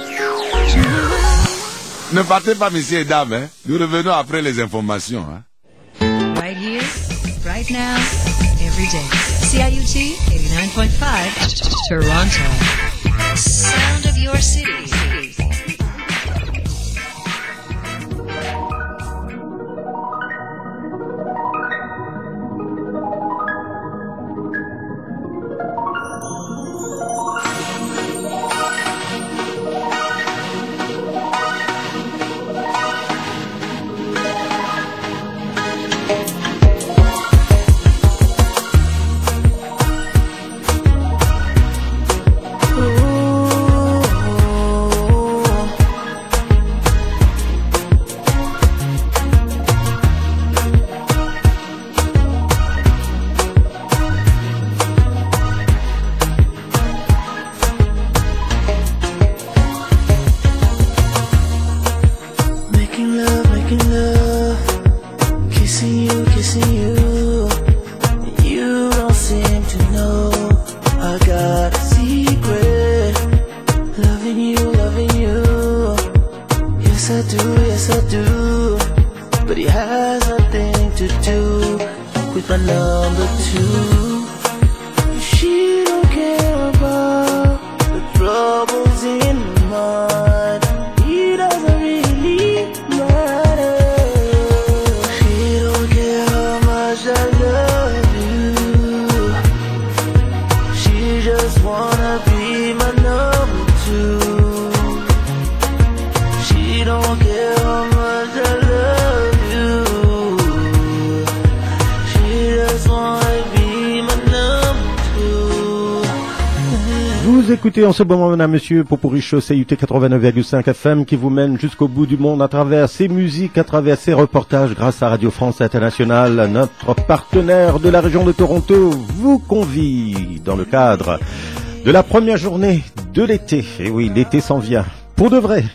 Ne partez pas, messieurs et dames, hein. Nous revenons après les informations. Hein. Right here, right now, every day. CIUT 89.5, Toronto. Sound of your city. Écoutez en ce moment, madame, monsieur, Popurrí Show CUT 89,5 FM qui vous mène jusqu'au bout du monde à travers ses musiques, à travers ses reportages grâce à Radio France Internationale. Notre partenaire de la région de Toronto vous convie dans le cadre de la première journée de l'été. Et oui, l'été s'en vient. Pour de vrai.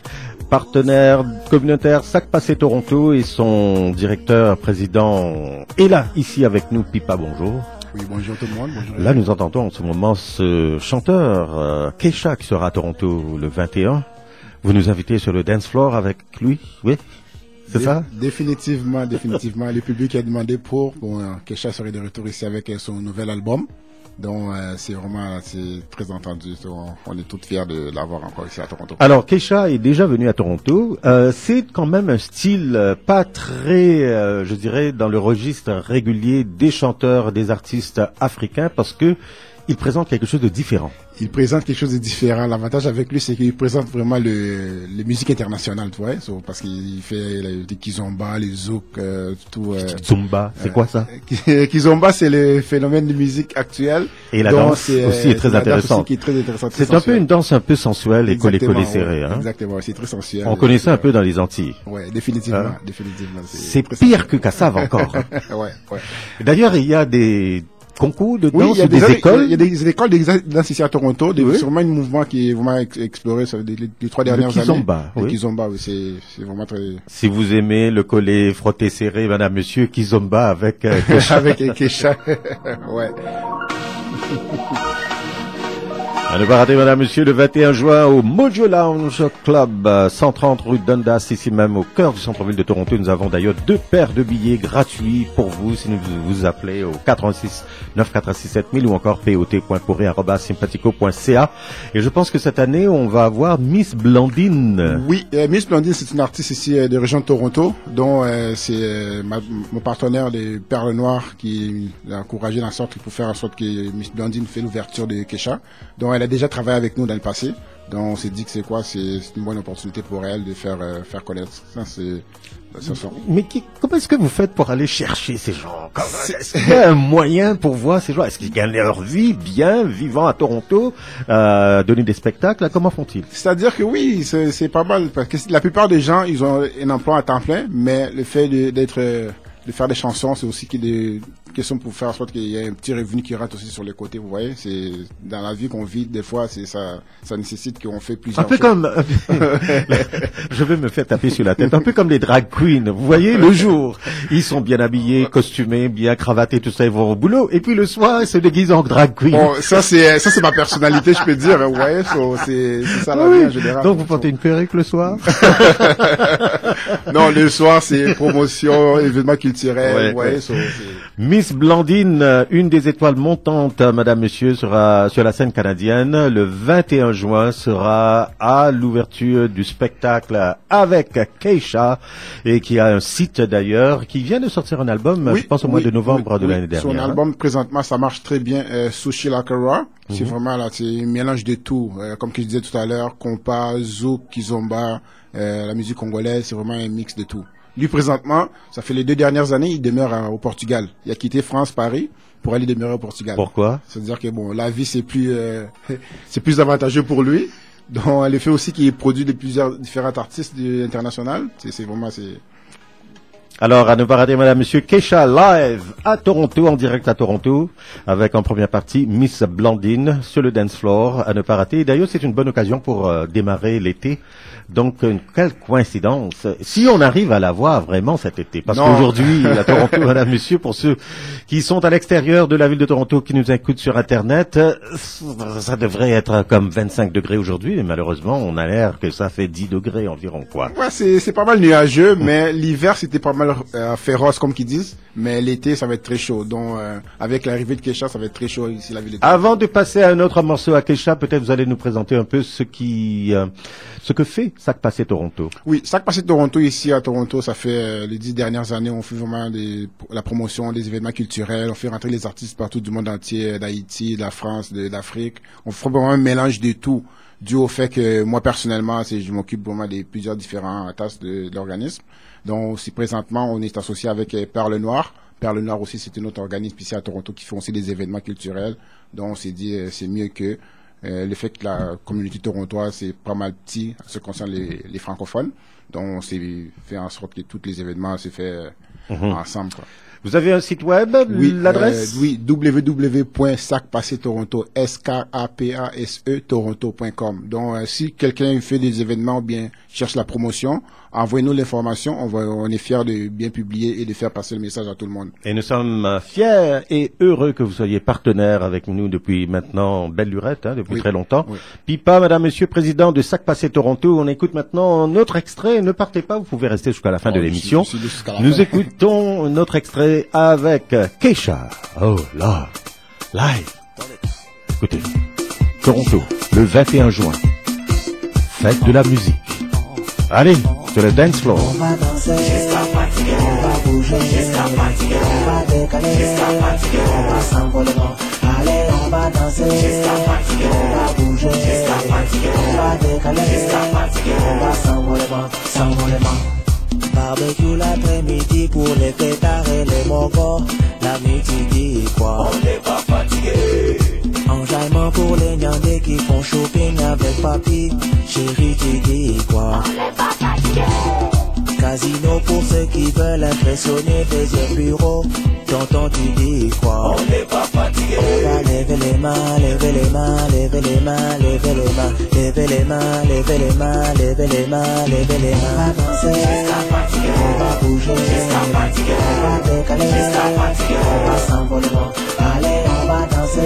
partenaire communautaire Sac Passé Toronto et son directeur, président est là, ici avec nous. Pipa, bonjour. Oui, bonjour tout le monde. Bonjour. Là, nous entendons en ce moment ce chanteur, Keisha, qui sera à Toronto le 21. Vous nous invitez sur le dance floor avec lui, oui? C'est ça? Définitivement. Le public a demandé pour Keisha serait de retour ici avec son nouvel album. Donc c'est très entendu. On est tous fiers de l'avoir encore ici à Toronto. Alors Keisha est déjà venu à Toronto. C'est quand même un style pas très, je dirais, dans le registre régulier des chanteurs, des artistes africains, parce que il présente quelque chose de différent. Il présente quelque chose de différent. L'avantage avec lui, c'est qu'il présente vraiment les musiques internationales, tu vois, parce qu'il fait les kizomba, les zouk, tout. Kizomba, c'est quoi ça? Kizomba, c'est le phénomène de musique actuelle. Et la danse aussi est très intéressante. C'est un peu une danse un peu sensuelle et collée serrée. Hein? Exactement, c'est très sensuel. On connaît ça un peu dans les Antilles. Ouais, définitivement. C'est pire que Kassav encore. Ouais. D'ailleurs, il y a des concours de danse, il des écoles. Il y a des écoles de danse ici à Toronto. C'est vraiment un mouvement qui est vraiment exploré les 3 dernières années. Le Kizomba, oui, c'est vraiment très. Si vous aimez le collet frotté serré, madame, monsieur, Kizomba avec Keisha. Avec Keisha. Ouais. À ne pas rater, madame, monsieur, le 21 juin au Mojo Lounge Club, 130 rue Dundas, ici même au cœur du centre-ville de Toronto. Nous avons d'ailleurs 2 paires de billets gratuits pour vous si vous appelez au 86 946 7000 ou encore pot.pourri@simpatico.ca. Et je pense que cette année, on va avoir Miss Blandine. Oui, Miss Blandine, c'est une artiste ici de région de Toronto, dont c'est mon partenaire des Perles Noires qui l'a encouragé dans la sorte pour faire en sorte que Miss Blandine fait l'ouverture de Keisha. Donc elle a déjà travaillé avec nous dans le passé. Donc on s'est dit que c'est une bonne opportunité pour elle de faire connaître ça. Mais comment est-ce que vous faites pour aller chercher ces gens? Est-ce qu'il y a un moyen pour voir ces gens? Est-ce qu'ils gagnent leur vie bien, vivant à Toronto, donner des spectacles? Comment font-ils? C'est-à-dire que oui, c'est pas mal. Parce que la plupart des gens, ils ont un emploi à temps plein, mais le fait de faire des chansons, c'est aussi des questions pour faire en sorte qu'il y ait un petit revenu qui rate aussi sur les côtés, vous voyez. C'est dans la vie qu'on vit, des fois, ça nécessite qu'on fait plusieurs choses. Un peu comme, je vais me faire taper sur la tête, un peu comme les drag queens. Vous voyez, le jour, ils sont bien habillés, costumés, bien cravatés, tout ça, ils vont au boulot. Et puis le soir, ils se déguisent en drag queen. Bon, ça c'est ma personnalité, je peux dire, vous voyez. C'est ça la vie en général. Donc vous portez une perruque le soir? Non, le soir, c'est promotion, événements culturels, vous voyez. Miss Blandine, une des étoiles montantes, madame, monsieur, sera sur la scène canadienne. Le 21 juin sera à l'ouverture du spectacle avec Keisha, et qui a un site d'ailleurs, qui vient de sortir un album, je pense au mois de novembre de l'année dernière. Son album, présentement, ça marche très bien, Sushi Lakara. C'est vraiment là, c'est un mélange de tout. Comme je disais tout à l'heure, compas, zouk, kizomba, la musique congolaise, c'est vraiment un mix de tout. Lui, présentement, ça fait les 2 dernières années, il demeure au Portugal. Il a quitté France, Paris, pour aller demeurer au Portugal. Pourquoi? C'est-à-dire que bon, la vie, c'est plus avantageux pour lui. Donc, le fait aussi qu'il produit de différents artistes internationaux, c'est vraiment. Alors, à ne pas rater, madame, monsieur, Keisha live à Toronto, en direct à Toronto, avec en première partie Miss Blandine sur le dance floor, à ne pas rater. D'ailleurs, c'est une bonne occasion pour démarrer l'été. Donc, quelle coïncidence. Si on arrive à la voir vraiment cet été, parce qu'aujourd'hui, à Toronto, madame, monsieur, pour ceux qui sont à l'extérieur de la ville de Toronto, qui nous écoutent sur Internet, ça devrait être comme 25 degrés aujourd'hui, mais malheureusement, on a l'air que ça fait 10 degrés environ, quoi. Ouais, c'est pas mal nuageux, mais l'hiver, c'était pas mal féroce, comme qu'ils disent, mais l'été, ça va être très chaud. Donc, avec l'arrivée de Keisha, ça va être très chaud ici, la ville de Toronto. Avant de passer à un autre morceau à Keisha, peut-être vous allez nous présenter un peu ce que fait Sac Passé Toronto. Oui, Sac Passé Toronto, ici à Toronto, ça fait les 10 dernières années, on fait vraiment la promotion des événements culturels, on fait rentrer les artistes partout du monde entier, d'Haïti, de la France, d'Afrique. On fait vraiment un mélange de tout, dû au fait que moi, personnellement, je m'occupe vraiment de plusieurs différents tâches de l'organisme. Donc, aussi présentement, on est associé avec Perles Noires. Perles Noires aussi, c'est un autre organisme ici à Toronto qui fait aussi des événements culturels. Donc, on s'est dit, c'est mieux que le fait que la communauté torontoise, c'est pas mal petit, en ce qui concerne les francophones. Donc, on s'est fait en sorte que tous les événements s'est fait ensemble, quoi. Vous avez un site web, l'adresse? Oui, www.sacpassetoronto, SKAPASE Toronto.com. Donc, si quelqu'un fait des événements ou bien cherche la promotion, envoyez-nous l'information. On est fiers de bien publier et de faire passer le message à tout le monde. Et nous sommes fiers et heureux que vous soyez partenaires avec nous depuis maintenant belle lurette, depuis très longtemps. Oui. Pipa, Madame, Monsieur, Président de Sac Passé Toronto, on écoute maintenant notre extrait. Ne partez pas, vous pouvez rester jusqu'à la fin de l'émission. Nous écoutons notre extrait avec Keisha. Oh, love, live. Écoutez, Toronto, le 21 juin. Fête de la musique. Allez, sur le dance floor. On va danser, on va bouger, on va décaler, on va s'envoler. Allez, on va danser, on va bouger, on va décaler, on va s'envoler. Barbecue l'après-midi pour les fêtards et les mogos. La nuit tu dis quoi? On n'est pas fatigué. Enjaillement pour les nyandés qui font shopping avec papy. Chérie tu dis quoi? On n'est pas fatigué. Casino pour ceux qui veulent impressionner deuxième bureau. Tonton tu dis quoi? On n'est pas fatigué. On va lever les mains, lever les mains, lever les mains, lever les mains, lever les mains, lever les mains, lever les mains, lever les mains. On va danser, on va bouger, on va décaler, on va s'envoler. Allez, on va danser, on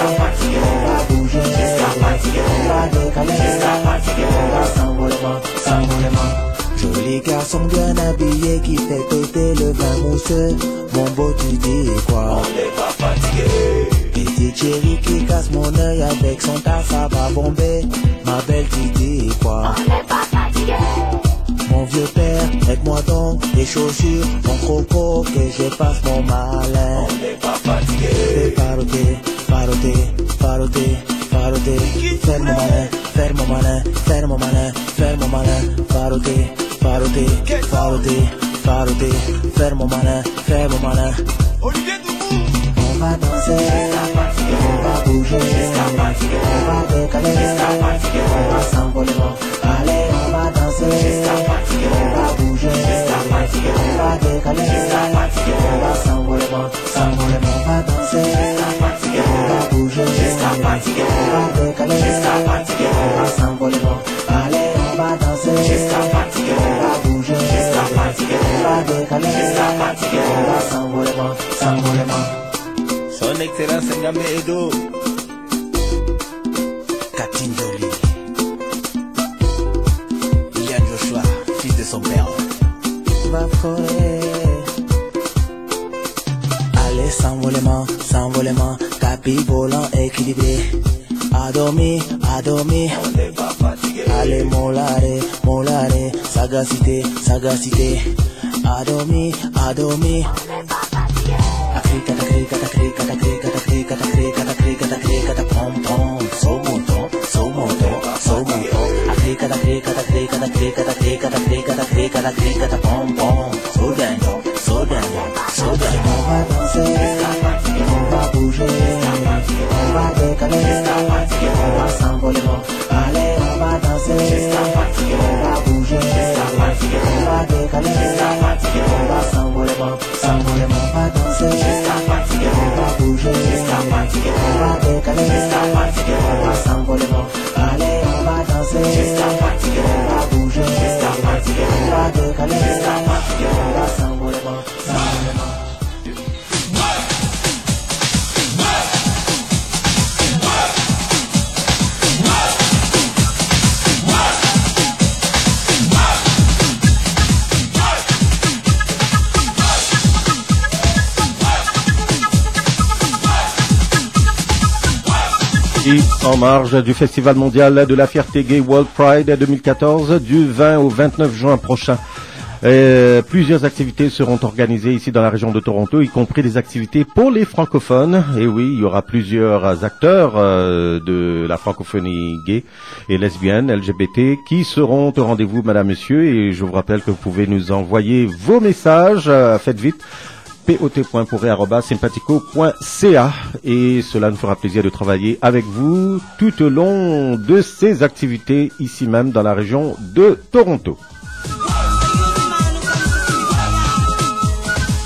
va bouger, on va décaler, on va s'envoler. Joli garçon bien habillé qui fait péter le vin mousseux. Mon beau tu dis quoi? On n'est pas fatigué. Petit chéri qui casse mon œil avec son tas, ça va bomber. Ma belle tu dis quoi? On n'est pas fatigué. Mon vieux père, aide-moi donc des chaussures, mon croco, que je passe mon malin. On n'est pas fatigué. Fais paroter, paroter, paroter, paroter. Faire mon malin, faire mon malin, faire mon malin, faire mon malin. Paroter, paroter, paroter, paroter. Faire mon malin, faire mon malin. On va danser, on va bouger, on va décaler, on va s'envoler. Allez, on va danser, on va bouger, on va décaler, on va s'envoler. On va danser, on va bouger, on va décaler, on va s'envoler. Allez, on va danser, on va bouger, on va décaler, on va s'envoler. Son Excellence Ngame Edo Katindoli Yann Joshua, fils de son père. Va forer. Allez, s'envolement, tapis volant équilibré. À dormir, on n'est pas fatigué. Allez, molare, sagacité. À dormir, on n'est pas fatigué. Africa, pom pom, so monton. Africa, pom pom, so dance. On va danser, on va bouger, on va décaler, on va s'envoler. Allez, on va danser, on va bouger, on va décaler, on va s'envoler. On va danser, on va bouger, on va décaler, on va s'envoler. Allez, on va danser, on va bouger, on va décaler, on va s'envoler. Et en marge du Festival mondial de la fierté gay World Pride 2014 du 20 au 29 juin prochain. Plusieurs activités seront organisées ici dans la région de Toronto, y compris des activités pour les francophones. Et oui, il y aura plusieurs acteurs de la francophonie gay et lesbienne, LGBT, qui seront au rendez-vous, madame, monsieur. Et je vous rappelle que vous pouvez nous envoyer vos messages. Faites vite. pot.pourré@sympathico.ca et cela nous fera plaisir de travailler avec vous tout au long de ces activités ici même dans la région de Toronto.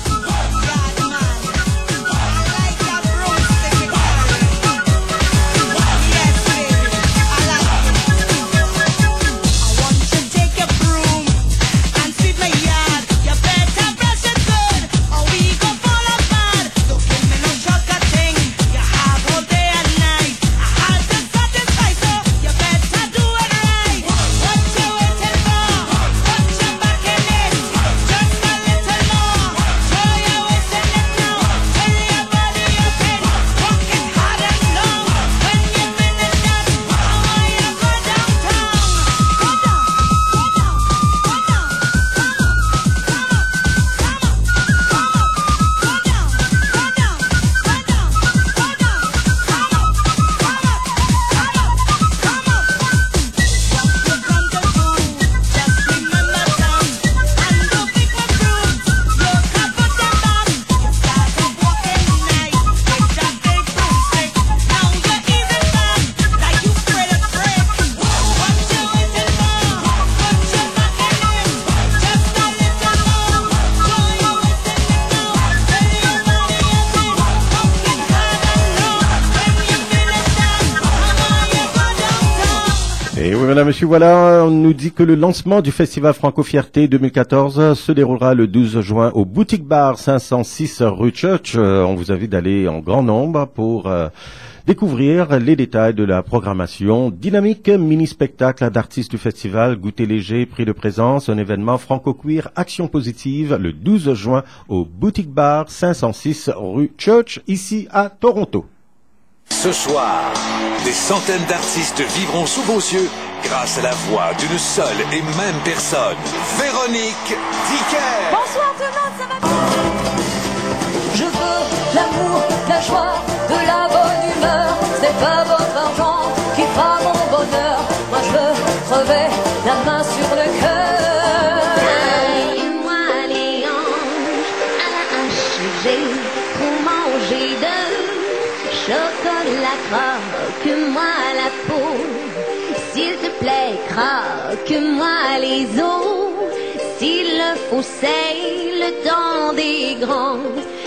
Et oui, madame, monsieur, voilà, on nous dit que le lancement du Festival Franco-Fierté 2014 se déroulera le 12 juin au Boutique Bar 506 rue Church. On vous invite d'aller en grand nombre pour découvrir les détails de la programmation. Dynamique, mini-spectacle d'artistes du festival, goûter léger, prix de présence, un événement franco-queer, action positive, le 12 juin au Boutique Bar 506 rue Church, ici à Toronto. Ce soir, des centaines d'artistes vivront sous vos yeux grâce à la voix d'une seule et même personne, Véronique Dicker. Bonsoir tout le monde, ça va bien? Je veux l'amour, la joie, de la bonne humeur. C'est pas votre argent qui fera mon bonheur. Moi je veux crever la main sur le cœur. Moi les anges à la HG pour manger de chocolat, croque-moi la peau. S'il te plaît, croque-moi les os. S'il le faut, c'est le temps des grands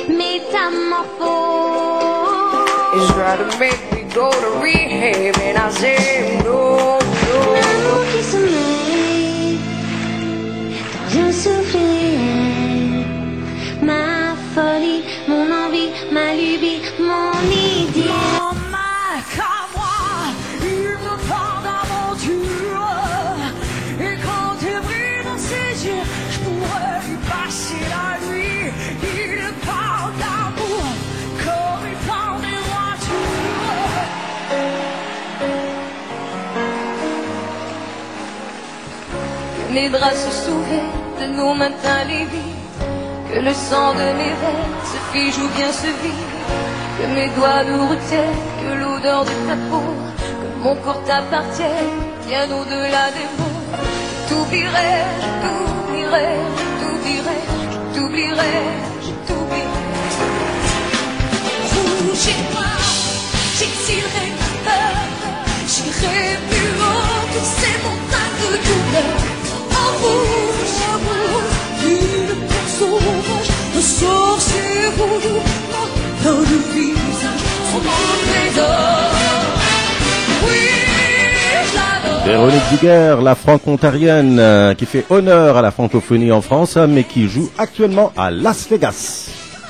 métamorphoses. You try to make me go to rehab and I say no, no. L'amour qui se met dans un souffle, ma folie, mon envie, ma lubie, mon idée. Mon mec à moi, il me parle d'aventure. Et quand il brille dans ses yeux, je pourrais lui passer la nuit. Il parle d'amour comme il parle des voitures. Que mes bras se souviennent de nos matins lévis. Que le sang de mes veines se fige ou bien se vide. Que mes doigts nous retiennent, que l'odeur de ta peau, que mon corps t'appartienne, bien au-delà des mots. T'oublierai, je t'oublierai, je t'oublierai, je t'oublierai, je t'oublierai. Rouge et noir, j'exilerai ma peur. J'irai plus haut que ces montagnes de douleur. En rouge, une pierre sauvage, un sorcier voodoo, dans le visage, son trésor. Oui, je l'adore. Véronique Dicker, la franco-ontarienne qui fait honneur à la francophonie en France, mais qui joue actuellement à Las Vegas.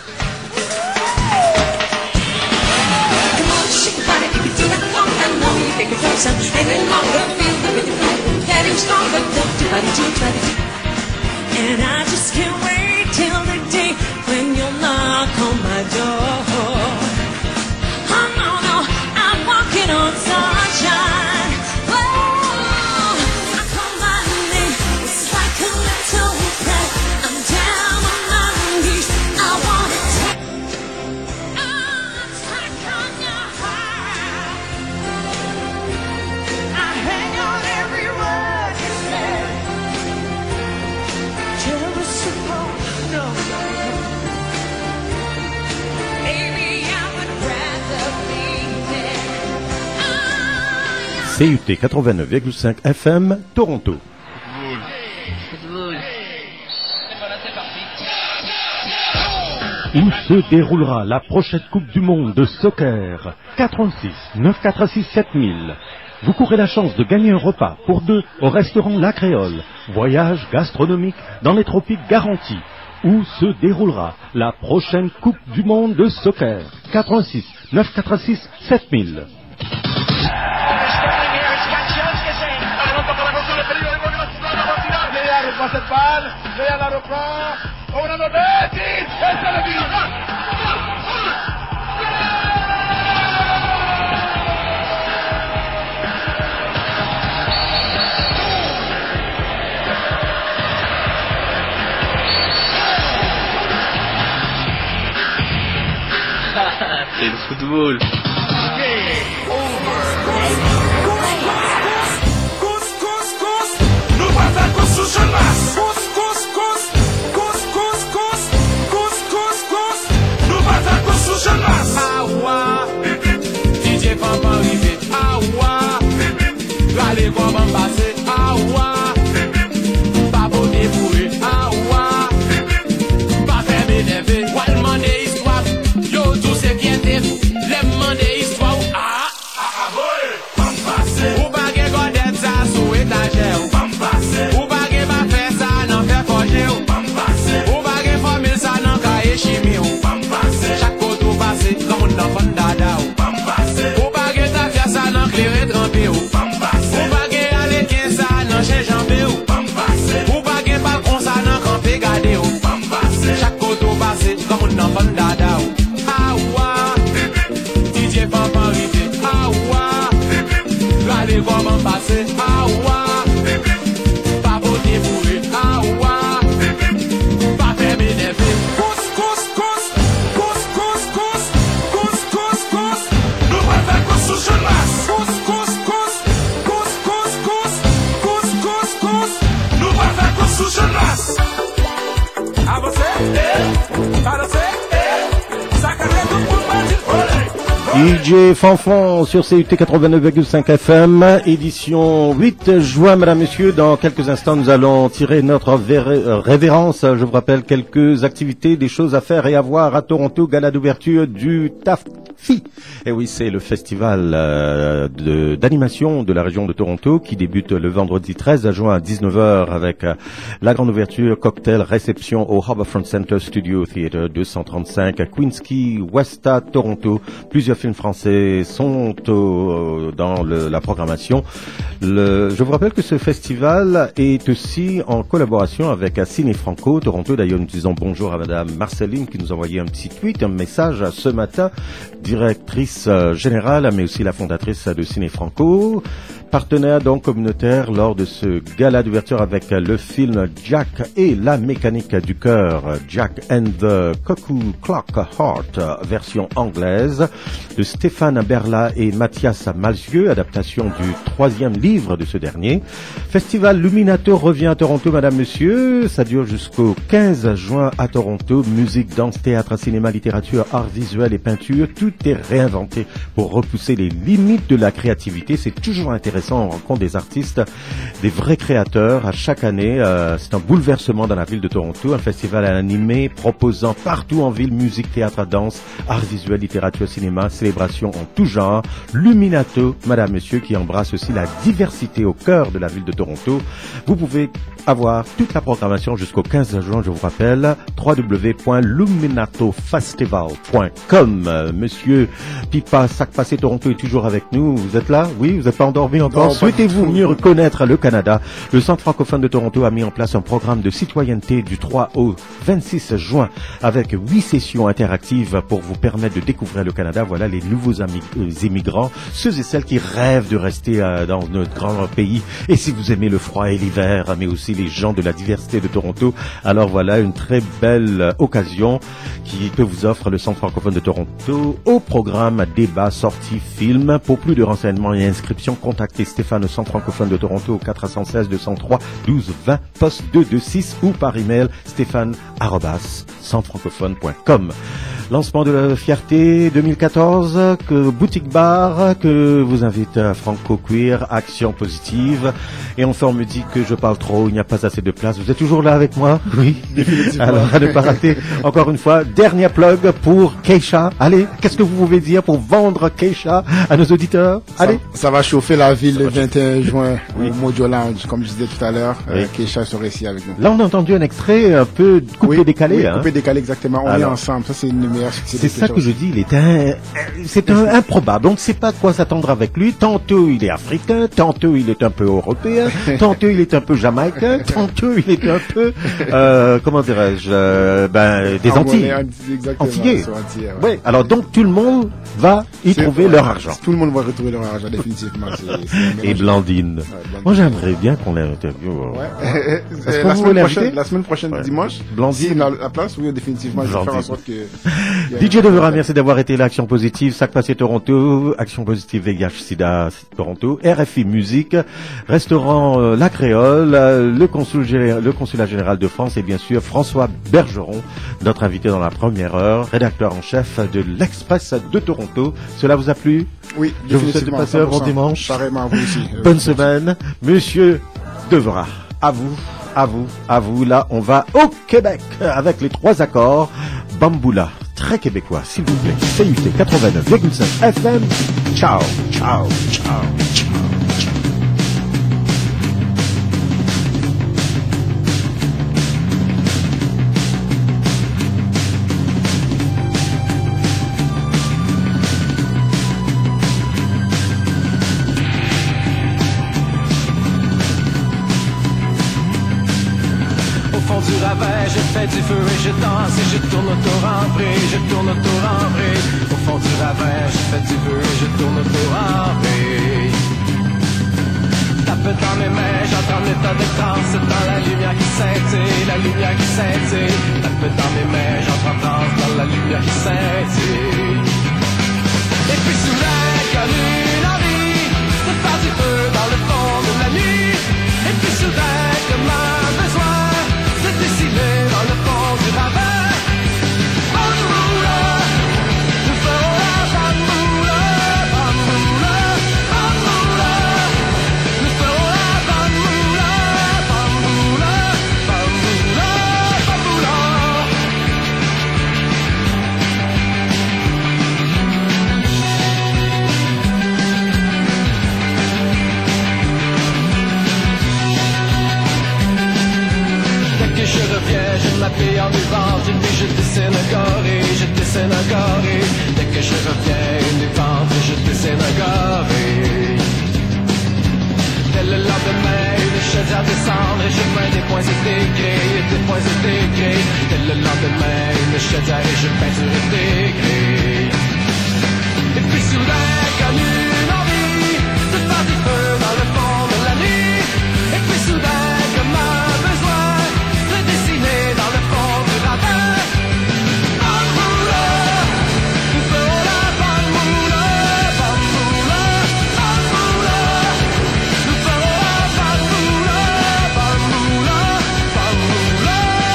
And I just can't wait till the day when you'll knock on my door. Oh no, no, I'm walking on sunshine. Oh, I call my name, it's like a little breath. I'm down on my knees, I wanna take attack on your heart. I hang on every word you say. No. Baby, I would rather be dead. CUT 89,5 FM, Toronto. Où se déroulera la prochaine Coupe du Monde de soccer? 86 946 7000. Vous courez la chance de gagner un repas pour deux au restaurant La Créole. Voyage gastronomique dans les tropiques garantis. Où se déroulera la prochaine Coupe du Monde de soccer? 86 946 7000. C'est le football. Nous partons pour sous Nous partons pour sous Awa, DJ Pampa arrivé. Awa, allez voir Bambasé. Awa, Babo débourré. Awa, pas faire m'énerver. Walman des histoires. Yo, tout c'est bien fait. Les man des histoires. Ah, ah, ah, boy. DJ Fanfon sur CUT 89,5 FM, édition 8 juin, mesdames, messieurs. Dans quelques instants, nous allons tirer notre révérence. Je vous rappelle quelques activités, des choses à faire et à voir à Toronto, gala d'ouverture du TAFI. Et oui, c'est le festival d'animation de la région de Toronto qui débute le vendredi 13 juin à 19h avec la grande ouverture, cocktail, réception au Harbourfront Center Studio Theatre 235 à Queensquay, Westa, Toronto. Plusieurs films français sont dans la programmation. Je vous rappelle que ce festival est aussi en collaboration avec Ciné Franco Toronto. D'ailleurs, nous disons bonjour à Madame Marceline qui nous a envoyé un petit tweet, un message ce matin, directrice générale, mais aussi la fondatrice de Ciné Franco. Partenaire donc communautaire lors de ce gala d'ouverture avec le film Jack et la mécanique du cœur, Jack and the Cuckoo Clock Heart, version anglaise, de Stéphane Berla et Mathias Malzieu, adaptation du 3e livre de ce dernier. Festival Luminato revient à Toronto, madame, monsieur. Ça dure jusqu'au 15 juin à Toronto. Musique, danse, théâtre, cinéma, littérature, art visuel et peinture. Tout est réinventé pour repousser les limites de la créativité. C'est toujours intéressant. On rencontre des artistes, des vrais créateurs à chaque année. C'est un bouleversement dans la ville de Toronto. Un festival animé proposant partout en ville musique, théâtre, danse, art visuel, littérature, cinéma, célébration en tout genre. Luminato, madame, monsieur, qui embrasse aussi la diversité au cœur de la ville de Toronto. Vous pouvez avoir toute la programmation jusqu'au 15 juin, je vous rappelle, www.luminatofestival.com. Monsieur Pipa, Sac Passé Toronto est toujours avec nous. Vous êtes là? Oui, vous n'êtes pas endormi encore? Souhaitez-vous mieux connaître le Canada? Le Centre francophone de Toronto a mis en place un programme de citoyenneté du 3 au 26 juin avec 8 sessions interactives pour vous permettre de découvrir le Canada. Voilà les nouveaux immigrants, ceux et celles qui rêvent de rester dans notre grand pays. Et si vous aimez le froid et l'hiver, mais aussi les gens de la diversité de Toronto, alors voilà une très belle occasion que vous offre le Centre francophone de Toronto au programme débat, sorties, films. Pour plus de renseignements et inscriptions, contactez Stéphane au Centre francophone de Toronto au 416 203 12 20 poste 226 ou par email stéphane@centrefrancophone.com. Lancement de la fierté 2014, boutique bar que vous invite à Franco Queer, action positive. Et enfin, on me dit que je parle trop, il n'y a pas assez de place. Vous êtes toujours là avec moi? Oui. Définitivement. Alors, à ne pas rater. Encore une fois, dernier plug pour Keisha. Allez, qu'est-ce que vous pouvez dire pour vendre Keisha à nos auditeurs? Allez. Ça va chauffer la ville le 21 juin au Mojo Lounge, comme je disais tout à l'heure. Keisha sera ici avec nous. Là, on a entendu un extrait un peu coupé-décalé. Oui, coupé-décalé, exactement. On est ensemble. Ça, c'est une meilleure succès. C'est ça que je dis, c'est improbable. On ne sait pas quoi s'attendre avec lui. Tantôt il est africain, tantôt il est un peu européen, tantôt il est un peu jamaïcain, tantôt il est un peu, comment dirais-je, des Antilles. Antillais. Oui. Alors donc tout le monde va y trouver leur argent. Tout le monde va retrouver leur argent, définitivement. Et Blandine. Moi j'aimerais bien qu'on l'interviewe. La semaine prochaine, dimanche. Blandine. La place, oui, définitivement. Je vais faire en sorte que... DJ Devera, merci d'avoir été là. Action Positive, Sac Passé Toronto, Action Positive VIH-Sida Toronto, RFI Musique, Restaurant La Créole, le Consulat Général de France et bien sûr François Bergeron, notre invité dans la première heure, rédacteur en chef de l'Express de Toronto. Cela vous a plu? Oui, je vous souhaite de passer un bon dimanche. Pareillement à vous aussi. Bonne semaine. Monsieur Devera, à vous. Là, on va au Québec avec les 3 accords. Bamboula, très québécois, s'il vous plaît. CUT 89,5 FM. Ciao, ciao, ciao, ciao. Du ravin, je fais du feu et je danse et je tourne autour en vrille, je tourne autour en vrille. Au fond du ravin, je fais du feu et je tourne autour en vrille. Tape dans mes mains, j'entends un état de transe, dans la lumière qui scintille, la lumière qui scintille. Tape dans mes mains, j'entends transe, dans la lumière qui scintille. Et puis soudain, comme une envie, de faire du feu dans le fond de la nuit. Et puis soudain, comme un besoin, déciler dans le fond du ravin. je reviens, une détente et je dessine un gorille. Dès le lendemain, une chaudière descendre et je peins des points et des grilles, des points et des grilles. Dès le lendemain, une chaudière et je peinture des grilles. Et puis soudain, comme une envie de faire du feu dans le fond de la nuit. Et puis soudain, comme un besoin de dessiner dans le fond du ravin. Bamboula, bamboula, bamboula, bamboula, bamboula, bamboula, bamboula, bamboula,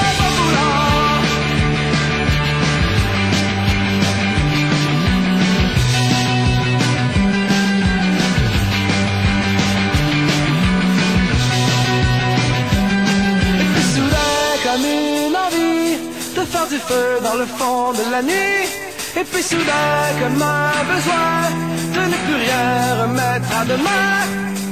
Et puis soudain, comme une envie de faire du feu dans le fond de la nuit. Et puis soudain, comme un besoin de ne plus rien remettre à demain.